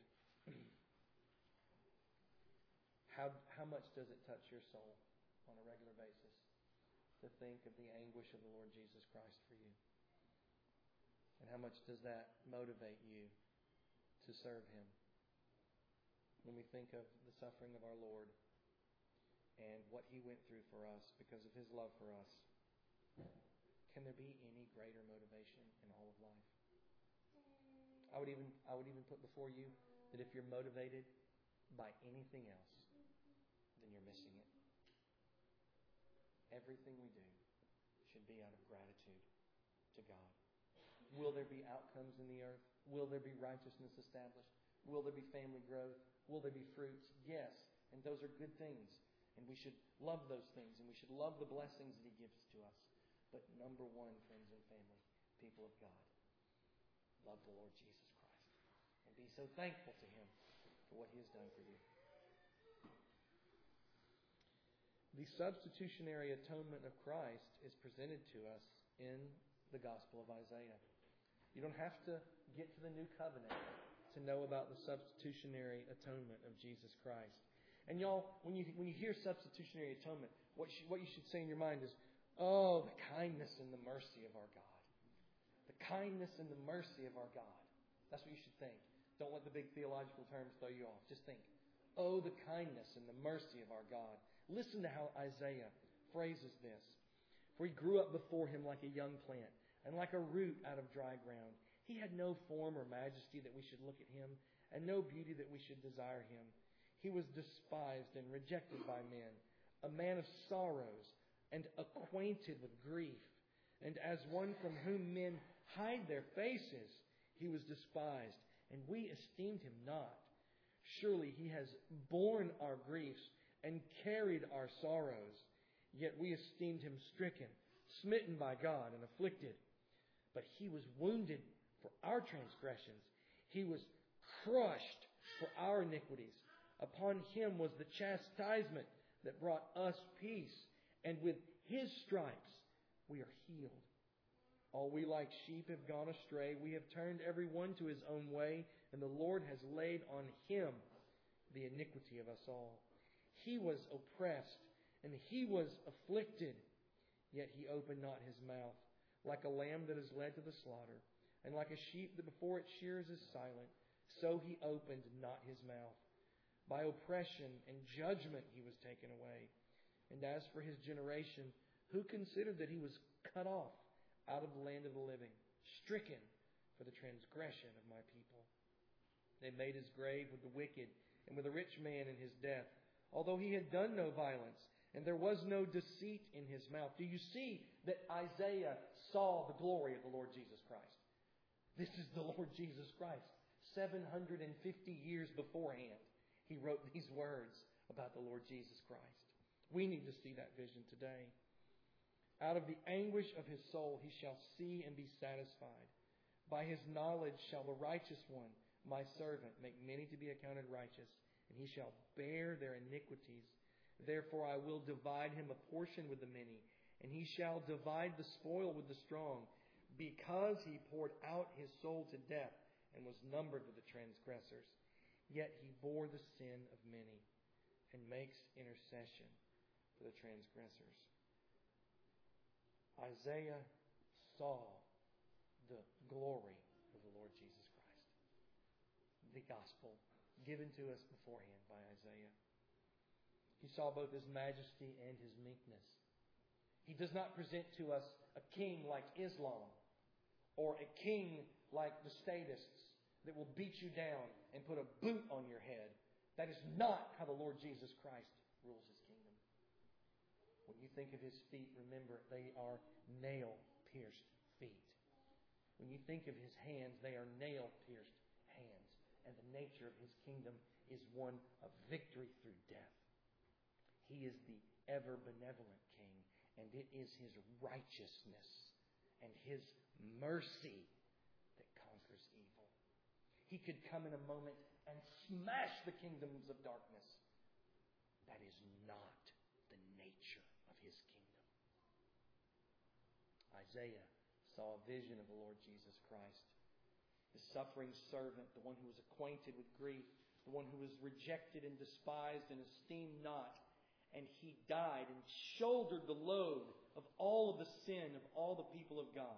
how, how much does it touch your soul on a regular basis to think of the anguish of the Lord Jesus Christ for you? And how much does that motivate you to serve him? When we think of the suffering of our Lord and what he went through for us because of his love for us, can there be any greater motivation in all of life? I would even I would even put before you that if you're motivated by anything else, then you're missing it. Everything we do should be out of gratitude to God. Will there be outcomes in the earth? Will there be righteousness established? Will there be family growth? Will there be fruits? Yes. And those are good things. And we should love those things. And we should love the blessings that he gives to us. But number one, friends and family, people of God, love the Lord Jesus Christ. And be so thankful to him for what he has done for you. The substitutionary atonement of Christ is presented to us in the Gospel of Isaiah. You don't have to get to the New Covenant to know about the substitutionary atonement of Jesus Christ. And y'all, when you when you hear substitutionary atonement, what you, what you should say in your mind is, oh, the kindness and the mercy of our God. The kindness and the mercy of our God. That's what you should think. Don't let the big theological terms throw you off. Just think, oh, the kindness and the mercy of our God. Listen to how Isaiah phrases this. For he grew up before him like a young plant, and like a root out of dry ground. He had no form or majesty that we should look at him, and no beauty that we should desire him. He was despised and rejected by men, a man of sorrows and acquainted with grief. And as one from whom men hide their faces, he was despised, and we esteemed him not. Surely he has borne our griefs and carried our sorrows. Yet we esteemed him stricken, smitten by God, and afflicted. But he was wounded for our transgressions. He was crushed for our iniquities. Upon him was the chastisement that brought us peace. And with his stripes we are healed. All we like sheep have gone astray. We have turned every one to his own way. And the Lord has laid on him the iniquity of us all. He was oppressed and he was afflicted. Yet he opened not his mouth. Like a lamb that is led to the slaughter, and like a sheep that before its shears is silent, so he opened not his mouth. By oppression and judgment he was taken away. And as for his generation, who considered that he was cut off out of the land of the living, stricken for the transgression of my people? They made his grave with the wicked and with a rich man in his death, although he had done no violence, and there was no deceit in his mouth. Do you see that Isaiah saw the glory of the Lord Jesus Christ? This is the Lord Jesus Christ. seven hundred fifty years beforehand, he wrote these words about the Lord Jesus Christ. We need to see that vision today. Out of the anguish of his soul he shall see and be satisfied. By his knowledge shall the righteous one, my servant, make many to be accounted righteous, and he shall bear their iniquities. Therefore I will divide him a portion with the many, and he shall divide the spoil with the strong, because he poured out his soul to death and was numbered with the transgressors. Yet he bore the sin of many and makes intercession for the transgressors. Isaiah saw the glory of the Lord Jesus Christ. The gospel given to us beforehand by Isaiah. He saw both His majesty and His meekness. He does not present to us a king like Islam or a king like the statists that will beat you down and put a boot on your head. That is not how the Lord Jesus Christ rules His kingdom. When you think of His feet, remember they are nail-pierced feet. When you think of His hands, they are nail-pierced hands. And the nature of His kingdom is one of victory through death. He is the ever-benevolent King, and it is His righteousness and His mercy that conquers evil. He could come in a moment and smash the kingdoms of darkness. That is not the nature of His kingdom. Isaiah saw a vision of the Lord Jesus Christ, the suffering servant, the one who was acquainted with grief, the one who was rejected and despised and esteemed not. And He died and shouldered the load of all of the sin of all the people of God.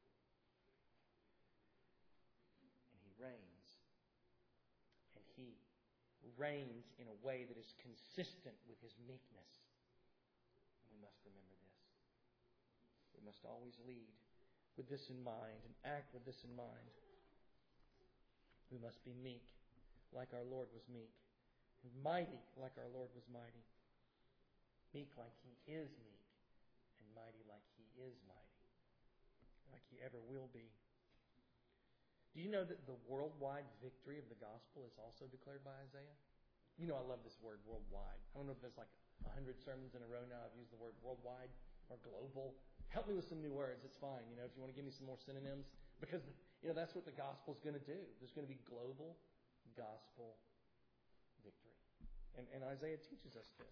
And He reigns. And He reigns in a way that is consistent with His meekness. And we must remember this. We must always lead with this in mind and act with this in mind. We must be meek like our Lord was meek, and mighty like our Lord was mighty. Meek like He is meek, and mighty like He is mighty, like He ever will be. Do you know that the worldwide victory of the gospel is also declared by Isaiah? You know I love this word, worldwide. I don't know if there's like a hundred sermons in a row now I've used the word worldwide or global. Help me with some new words. It's fine. You know, if you want to give me some more synonyms, because you know that's what the gospel is going to do. There's going to be global gospel victory, and, and Isaiah teaches us this.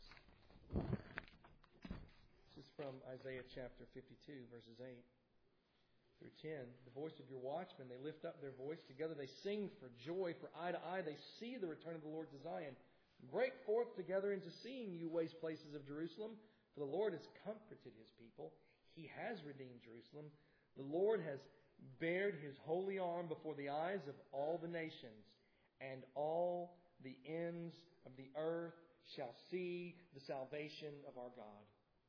This is from Isaiah chapter fifty-two, verses eight through ten. The voice of your watchmen, they lift up their voice together. They sing for joy, for eye to eye. They see the return of the Lord to Zion. Break forth together into singing, you waste places of Jerusalem. For the Lord has comforted His people. He has redeemed Jerusalem. The Lord has bared His holy arm before the eyes of all the nations, and all the ends of the earth shall see the salvation of our God.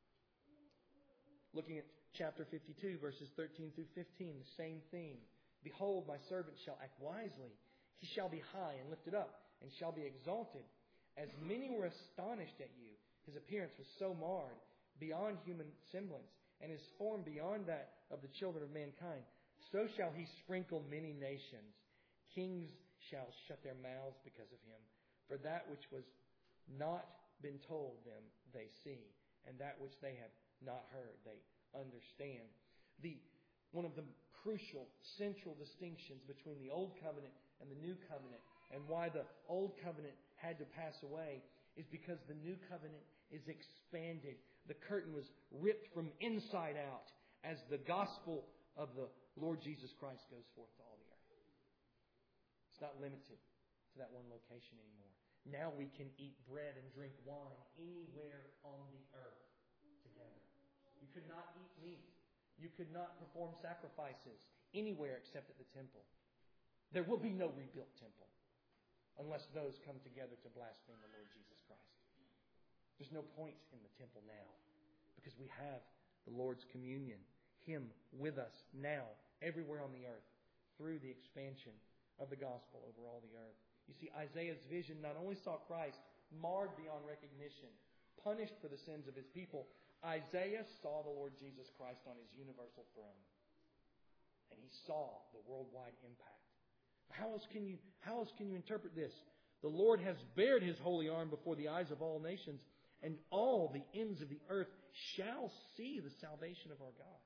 Looking at chapter fifty-two, verses thirteen through fifteen, the same theme. Behold, my servant shall act wisely. He shall be high and lifted up, and shall be exalted. As many were astonished at you, His appearance was so marred, beyond human semblance, and His form beyond that of the children of mankind. So shall He sprinkle many nations. Kings shall shut their mouths because of Him. For that which was not been told them, they see, and that which they have not heard, they understand. The one of the crucial, central distinctions between the Old Covenant and the New Covenant, and why the Old Covenant had to pass away, is because the New Covenant is expanded. The curtain was ripped from inside out as the gospel of the Lord Jesus Christ goes forth to all the earth. It's not limited to that one location anymore. Now we can eat bread and drink wine anywhere on the earth together. You could not eat meat. You could not perform sacrifices anywhere except at the temple. There will be no rebuilt temple unless those come together to blaspheme the Lord Jesus Christ. There's no point in the temple now because we have the Lord's communion, Him with us now, everywhere on the earth, through the expansion of the gospel over all the earth. You see, Isaiah's vision not only saw Christ marred beyond recognition, punished for the sins of His people, Isaiah saw the Lord Jesus Christ on His universal throne. And he saw the worldwide impact. How else can you, how else can you interpret this? The Lord has bared His holy arm before the eyes of all nations, and all the ends of the earth shall see the salvation of our God.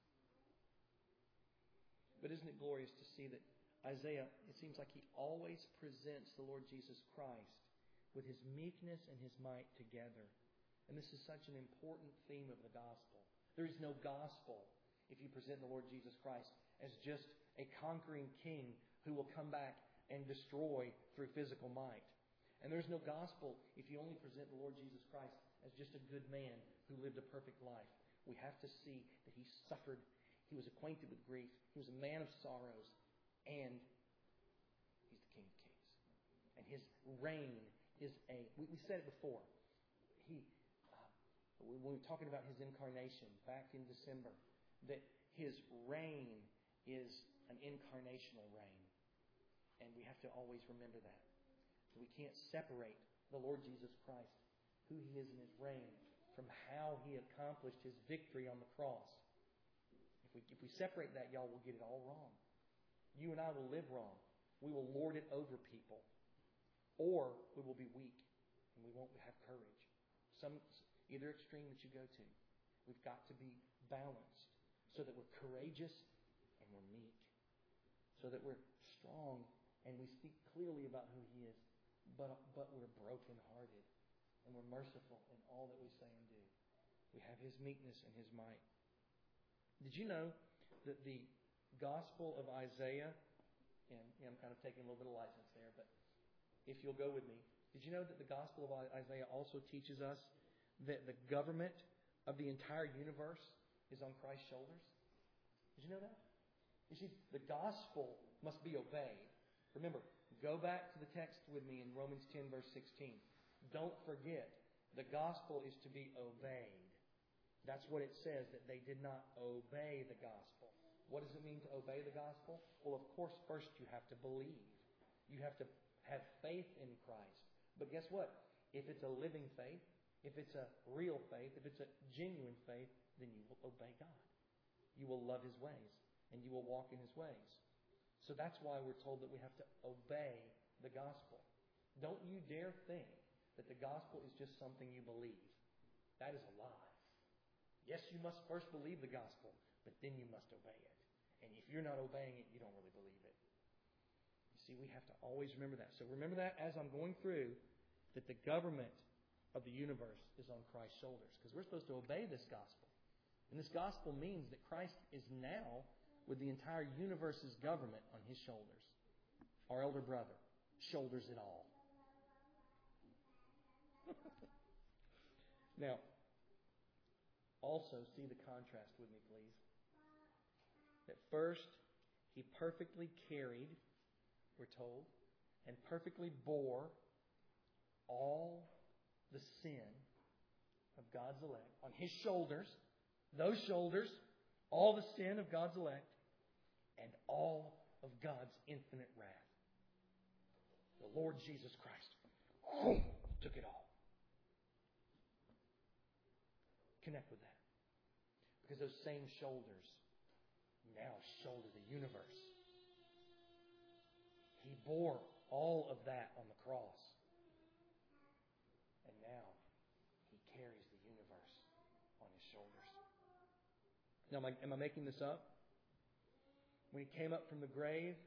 But isn't it glorious to see that Isaiah, it seems like he always presents the Lord Jesus Christ with His meekness and His might together. And this is such an important theme of the gospel. There is no gospel if you present the Lord Jesus Christ as just a conquering king who will come back and destroy through physical might. And there's no gospel if you only present the Lord Jesus Christ as just a good man who lived a perfect life. We have to see that He suffered. He was acquainted with grief. He was a man of sorrows. And He's the King of Kings. And His reign is a... We, we said it before. He, uh, when we were talking about His incarnation back in December, that His reign is an incarnational reign. And we have to always remember that. So we can't separate the Lord Jesus Christ, who He is in His reign, from how He accomplished His victory on the cross. If we, if we separate that, y'all, we'll get it all wrong. You and I will live wrong. We will lord it over people. Or we will be weak and we won't have courage. Some either extreme that you go to. We've got to be balanced so that we're courageous and we're meek. So that we're strong and we speak clearly about who He is. But, but we're brokenhearted and we're merciful in all that we say and do. We have His meekness and His might. Did you know that the Gospel of Isaiah, and I'm kind of taking a little bit of license there, but if you'll go with me, did you know that the Gospel of Isaiah also teaches us that the government of the entire universe is on Christ's shoulders? Did you know that? You see, the Gospel must be obeyed. Remember, go back to the text with me in Romans ten, verse sixteen. Don't forget, the Gospel is to be obeyed. That's what it says, that they did not obey the Gospel. What does it mean to obey the Gospel? Well, of course, first you have to believe. You have to have faith in Christ. But guess what? If it's a living faith, if it's a real faith, if it's a genuine faith, then you will obey God. You will love His ways, and you will walk in His ways. So that's why we're told that we have to obey the gospel. Don't you dare think that the gospel is just something you believe. That is a lie. Yes, you must first believe the gospel, but then you must obey it. And if you're not obeying it, you don't really believe it. You see, we have to always remember that. So remember that as I'm going through, that the government of the universe is on Christ's shoulders. Because we're supposed to obey this gospel. And this gospel means that Christ is now with the entire universe's government on His shoulders. Our elder brother shoulders it all. Now, also see the contrast with me, please. That first, He perfectly carried, we're told, and perfectly bore all the sin of God's elect on His shoulders. Those shoulders, all the sin of God's elect, and all of God's infinite wrath. The Lord Jesus Christ oh, took it all. Connect with that. Because those same shoulders now shoulder the universe. He bore all of that on the cross. And now He carries the universe on His shoulders. Now, am I, am I making this up? When He came up from the grave,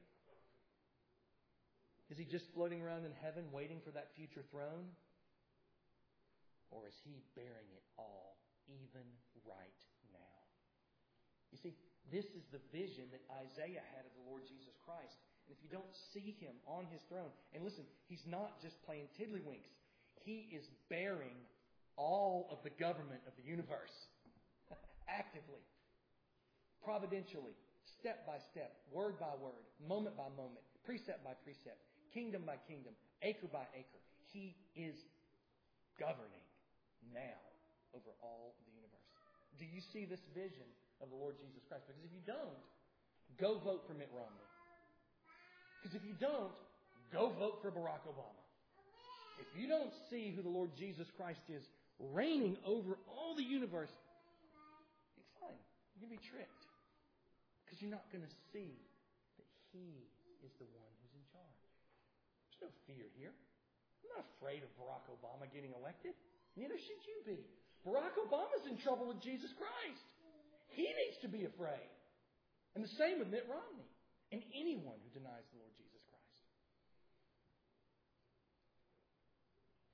is He just floating around in heaven waiting for that future throne? Or is He bearing it all, even right now? You see, this is the vision that Isaiah had of the Lord Jesus Christ. And if you don't see Him on His throne, and listen, He's not just playing tiddlywinks. He is bearing all of the government of the universe. Actively. Providentially. Step by step. Word by word. Moment by moment. Precept by precept. Kingdom by kingdom. Acre by acre. He is governing now over all of the universe. Do you see this vision of the Lord Jesus Christ? Because if you don't, go vote for Mitt Romney. Because if you don't, go vote for Barack Obama. If you don't see who the Lord Jesus Christ is reigning over all the universe, it's fine. You're going to be tricked. Because you're not going to see that He is the one who's in charge. There's no fear here. I'm not afraid of Barack Obama getting elected. Neither should you be. Barack Obama's in trouble with Jesus Christ. He needs to be afraid. And the same with Mitt Romney and anyone who denies the Lord Jesus Christ.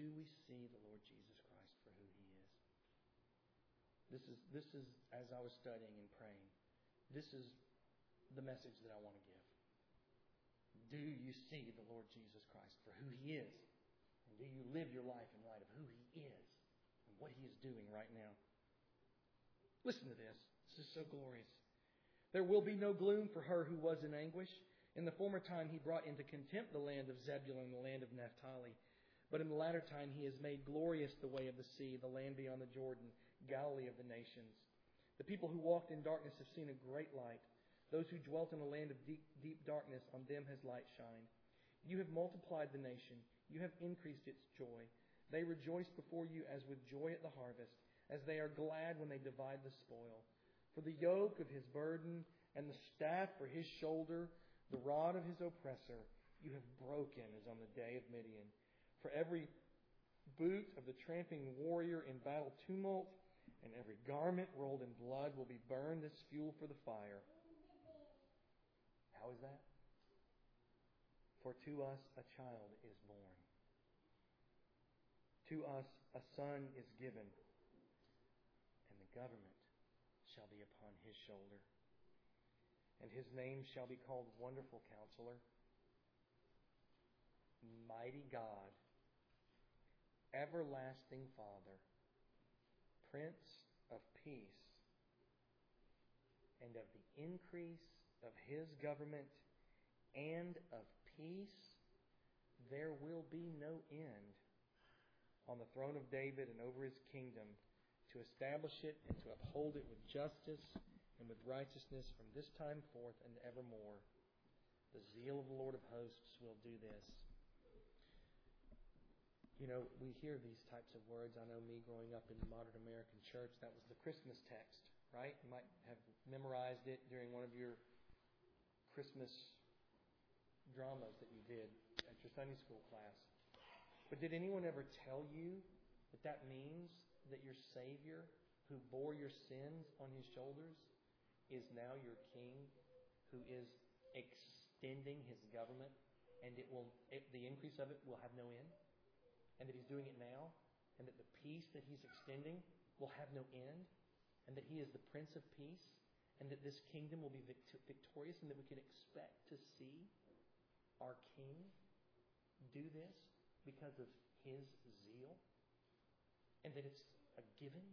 Do we see the Lord Jesus Christ for who He is? This is, this is, as I was studying and praying, this is the message that I want to give. Do you see the Lord Jesus Christ for who He is? And do you live your life in light of who He is and what He is doing right now? Listen to this. This is so glorious. There will be no gloom for her who was in anguish. In the former time He brought into contempt the land of Zebulun and the land of Naphtali. But in the latter time He has made glorious the way of the sea, the land beyond the Jordan, Galilee of the nations. The people who walked in darkness have seen a great light. Those who dwelt in a land of deep, deep darkness, on them has light shined. You have multiplied the nation. You have increased its joy. They rejoice before you as with joy at the harvest, as they are glad when they divide the spoil. For the yoke of His burden and the staff for His shoulder, the rod of His oppressor, you have broken as on the day of Midian. For every boot of the tramping warrior in battle tumult and every garment rolled in blood will be burned as fuel for the fire. How is that? For to us a child is born. To us a son is given, and the government shall be upon His shoulder. And His name shall be called Wonderful Counselor, Mighty God, Everlasting Father, Prince of Peace. And of the increase of His government and of peace there will be no end, on the throne of David and over His kingdom, to establish it and to uphold it with justice and with righteousness from this time forth and evermore. The zeal of the Lord of hosts will do this. You know, we hear these types of words. I know me growing up in modern American church, that was the Christmas text, right? You might have memorized it during one of your Christmas dramas that you did at your Sunday school class. But did anyone ever tell you that that means that your Savior, who bore your sins on His shoulders, is now your King, who is extending His government, and it will it, the increase of it will have no end, and that He's doing it now, and that the peace that He's extending will have no end, and that He is the Prince of Peace, and that this kingdom will be vict- victorious, and that we can expect to see our King do this because of His zeal, and that it's a given?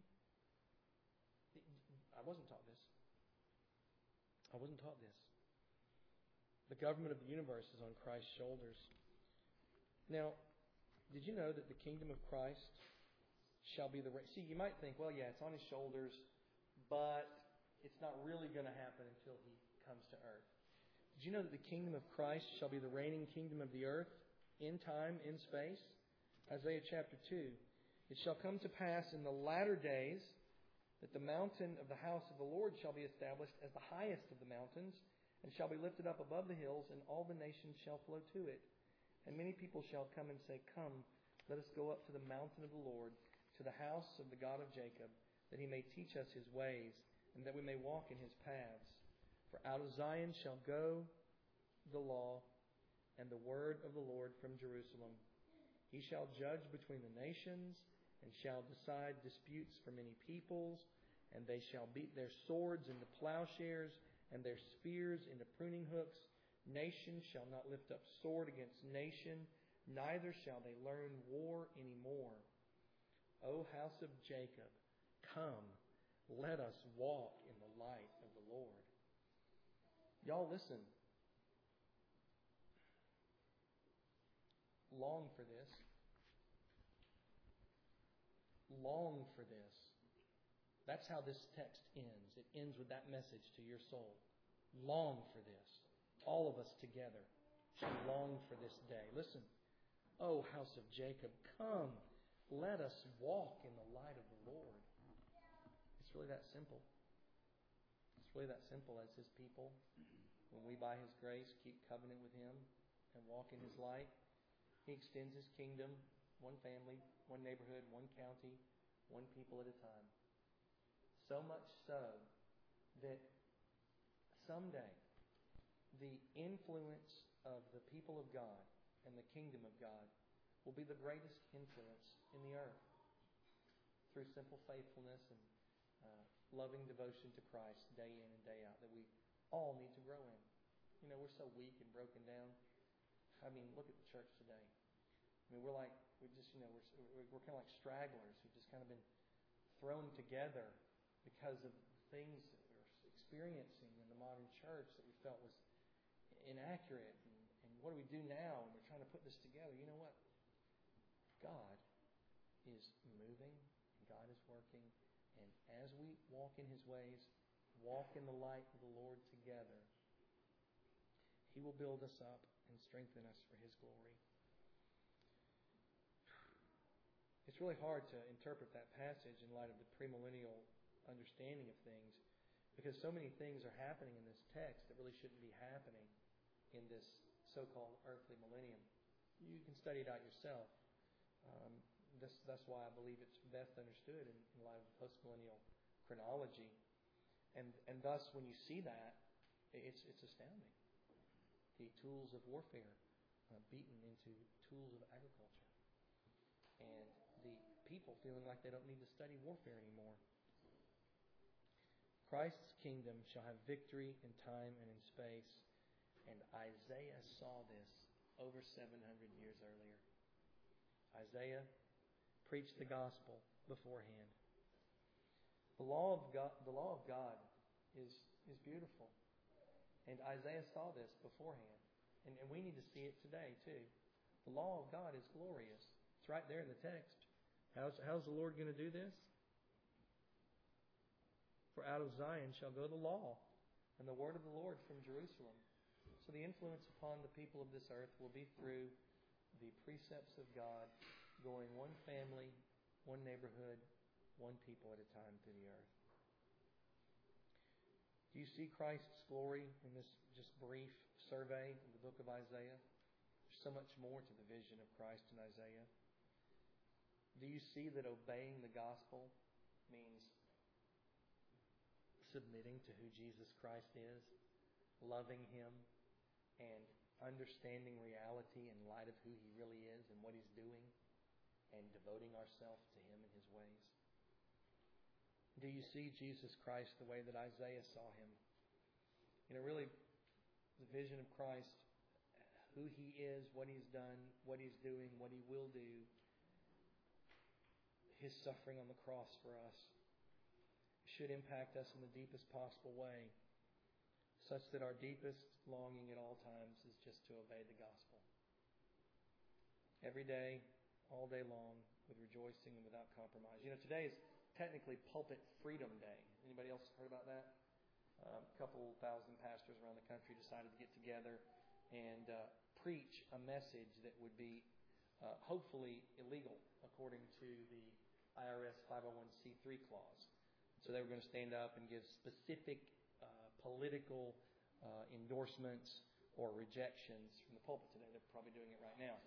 I wasn't taught this. I wasn't taught this. The government of the universe is on Christ's shoulders. Now, did you know that the kingdom of Christ shall be the... See, you might think, well, yeah, it's on His shoulders, but it's not really going to happen until He comes to earth. Did you know that the kingdom of Christ shall be the reigning kingdom of the earth, in time, in space? Isaiah chapter two. It shall come to pass in the latter days that the mountain of the house of the Lord shall be established as the highest of the mountains, and shall be lifted up above the hills, and all the nations shall flow to it. And many people shall come and say, Come, let us go up to the mountain of the Lord, to the house of the God of Jacob, that He may teach us His ways, and that we may walk in His paths. For out of Zion shall go the law and the word of the Lord from Jerusalem. He shall judge between the nations, and shall decide disputes for many peoples, and they shall beat their swords into plowshares, and their spears into pruning hooks. Nation shall not lift up sword against nation, neither shall they learn war any more. O house of Jacob, come, let us walk in the light of the Lord. Y'all listen. Long for this. Long for this. That's how this text ends. It ends with that message to your soul. Long for this. All of us together should long for this day. Listen. O house of Jacob, come, let us walk in the light of the Lord. It's really that simple. It's really that simple as His people. When we, by His grace, keep covenant with Him and walk in His light, He extends His kingdom, one family, one neighborhood, one county, one people at a time. So much so that someday the influence of the people of God and the kingdom of God will be the greatest influence in the earth through simple faithfulness and uh, loving devotion to Christ day in and day out that we all need to grow in. You know, we're so weak and broken down. I mean, look at the church today. I mean, we're like, we just, you know, we're, we're kind of like stragglers who've just kind of been thrown together because of things that we're experiencing in the modern church that we felt was inaccurate. And, and what do we do now? And we're trying to put this together. You know what? God is moving and God is working. And as we walk in His ways, walk in the light of the Lord together, He will build us up and strengthen us for His glory. It's really hard to interpret that passage in light of the premillennial understanding of things, because so many things are happening in this text that really shouldn't be happening in this so-called earthly millennium. You can study it out yourself. Um, this, that's why I believe it's best understood in, in light of postmillennial chronology. And and thus, when you see that, it's it's astounding. The tools of warfare uh, beaten into tools of agriculture. And the people feeling like they don't need to study warfare anymore. Christ's kingdom shall have victory in time and in space. And Isaiah saw this over seven hundred years earlier. Isaiah preached the gospel beforehand. The law of God, the law of God is, is beautiful. And Isaiah saw this beforehand. And, and we need to see it today too. The law of God is glorious. It's right there in the text. How's, how's the Lord going to do this? For out of Zion shall go the law, and the word of the Lord from Jerusalem. So the influence upon the people of this earth will be through the precepts of God, going one family, one neighborhood, one people at a time through the earth. Do you see Christ's glory in this just brief survey of the book of Isaiah? There's so much more to the vision of Christ in Isaiah. Do you see that obeying the gospel means submitting to who Jesus Christ is, loving Him, and understanding reality in light of who He really is and what He's doing, and devoting ourselves to Him and His ways? Do you see Jesus Christ the way that Isaiah saw Him? You know, really, the vision of Christ, who He is, what He's done, what He's doing, what He will do, His suffering on the cross for us, should impact us in the deepest possible way, such that our deepest longing at all times is just to obey the gospel. Every day, all day long, with rejoicing and without compromise. You know, today is technically Pulpit Freedom Day. Anybody else heard about that? Um, a couple thousand pastors around the country decided to get together and uh, preach a message that would be uh, hopefully illegal according to the I R S five oh one c three clause. So they were going to stand up and give specific uh, political uh, endorsements or rejections from the pulpit today. They're probably doing it right now.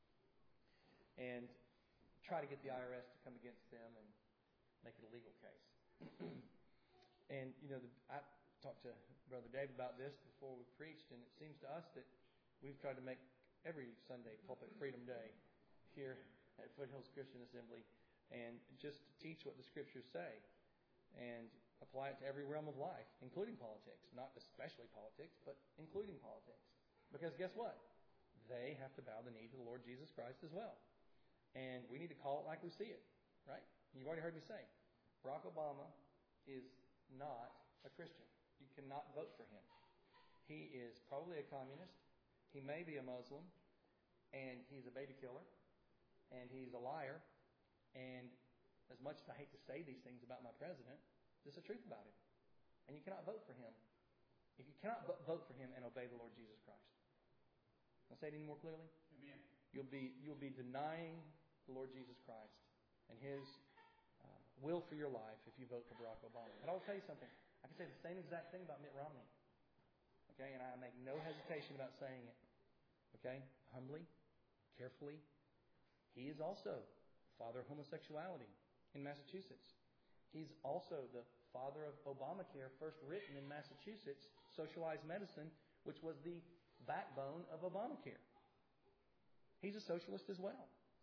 And try to get the I R S to come against them and make it a legal case. And, you know, the, I talked to Brother Dave about this before we preached, and it seems to us that we've tried to make every Sunday Pulpit Freedom Day here at Foothills Christian Assembly, and just to teach what the Scriptures say and apply it to every realm of life, including politics. Not especially politics, but including politics. Because guess what? They have to bow the knee to the Lord Jesus Christ as well. And we need to call it like we see it, right? You've already heard me say, Barack Obama is not a Christian. You cannot vote for him. He is probably a communist. He may be a Muslim. And he's a baby killer. And he's a liar. And as much as I hate to say these things about my president, there's the truth about him. And you cannot vote for him. If you cannot vote for him and obey the Lord Jesus Christ. Can I say it any more clearly? Amen. You'll be, you'll be denying the Lord Jesus Christ and His uh, will for your life if you vote for Barack Obama. And I'll tell you something. I can say the same exact thing about Mitt Romney. Okay? And I make no hesitation about saying it. Okay? Humbly, carefully. He is also the father of homosexuality in Massachusetts. He's also the father of Obamacare, first written in Massachusetts, socialized medicine, which was the backbone of Obamacare. He's a socialist as well.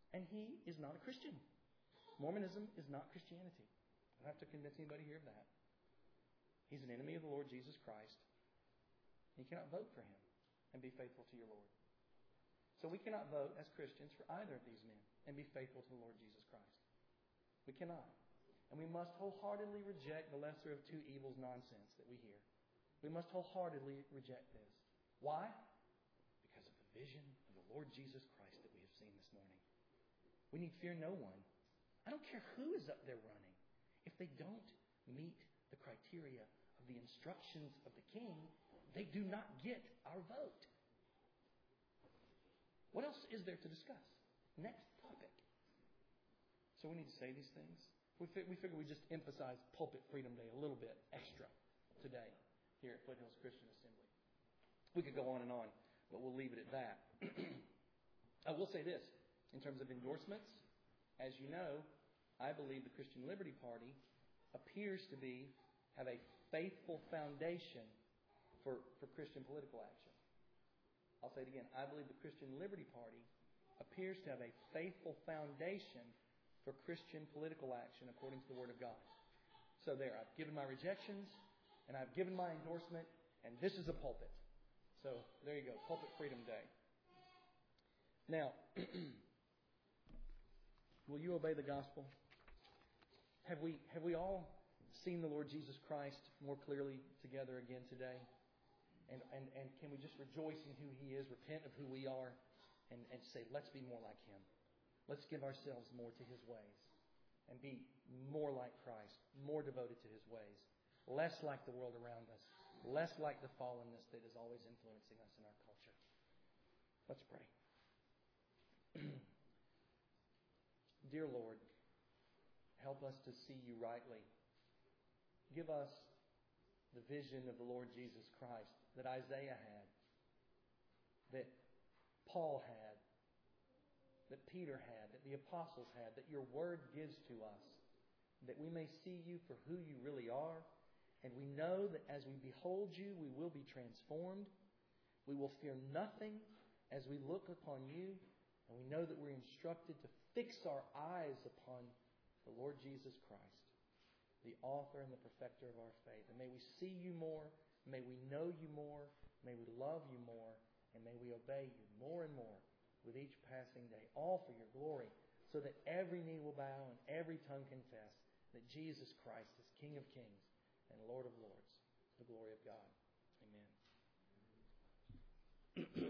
And he is not a Christian. Mormonism is not Christianity. I don't have to convince anybody here of that. He's an enemy of the Lord Jesus Christ. You cannot vote for him and be faithful to your Lord. So we cannot vote as Christians for either of these men and be faithful to the Lord Jesus Christ. We cannot. And we must wholeheartedly reject the lesser of two evils nonsense that we hear. We must wholeheartedly reject this. Why? Because of the vision of the Lord Jesus Christ that we have seen this morning. We need fear no one. I don't care who is up there running. If they don't meet the criteria of the instructions of the King, they do not get our vote. What else is there to discuss? Next topic. So we need to say these things. We, fi- we figure we just emphasize Pulpit Freedom Day a little bit extra today here at Foothills Christian Assembly. We could go on and on, but we'll leave it at that. I will say this, in terms of endorsements, as you know, I believe the Christian Liberty Party appears to be have a faithful foundation for, for Christian political action. I'll say it again. I believe the Christian Liberty Party appears to have a faithful foundation for Christian political action according to the Word of God. So there, I've given my rejections and I've given my endorsement, and this is a pulpit. So there you go, Pulpit Freedom Day. Now, will you obey the gospel? Have we have we all seen the Lord Jesus Christ more clearly together again today? And, and, and can we just rejoice in who He is, repent of who we are, and, and say, let's be more like Him. Let's give ourselves more to His ways and be more like Christ, more devoted to His ways, less like the world around us, less like the fallenness that is always influencing us in our culture. Let's pray. Dear Lord, help us to see You rightly. Give us the vision of the Lord Jesus Christ that Isaiah had, that Paul had, that Peter had, that the apostles had, that Your Word gives to us, that we may see You for who You really are, and we know that as we behold You, we will be transformed. We will fear nothing as we look upon You, and we know that we're instructed to fix our eyes upon the Lord Jesus Christ, the author and the perfecter of our faith. And may we see You more, may we know You more, may we love You more, and may we obey You more and more with each passing day, all for Your glory, so that every knee will bow and every tongue confess that Jesus Christ is King of kings and Lord of lords, to the glory of God. Amen.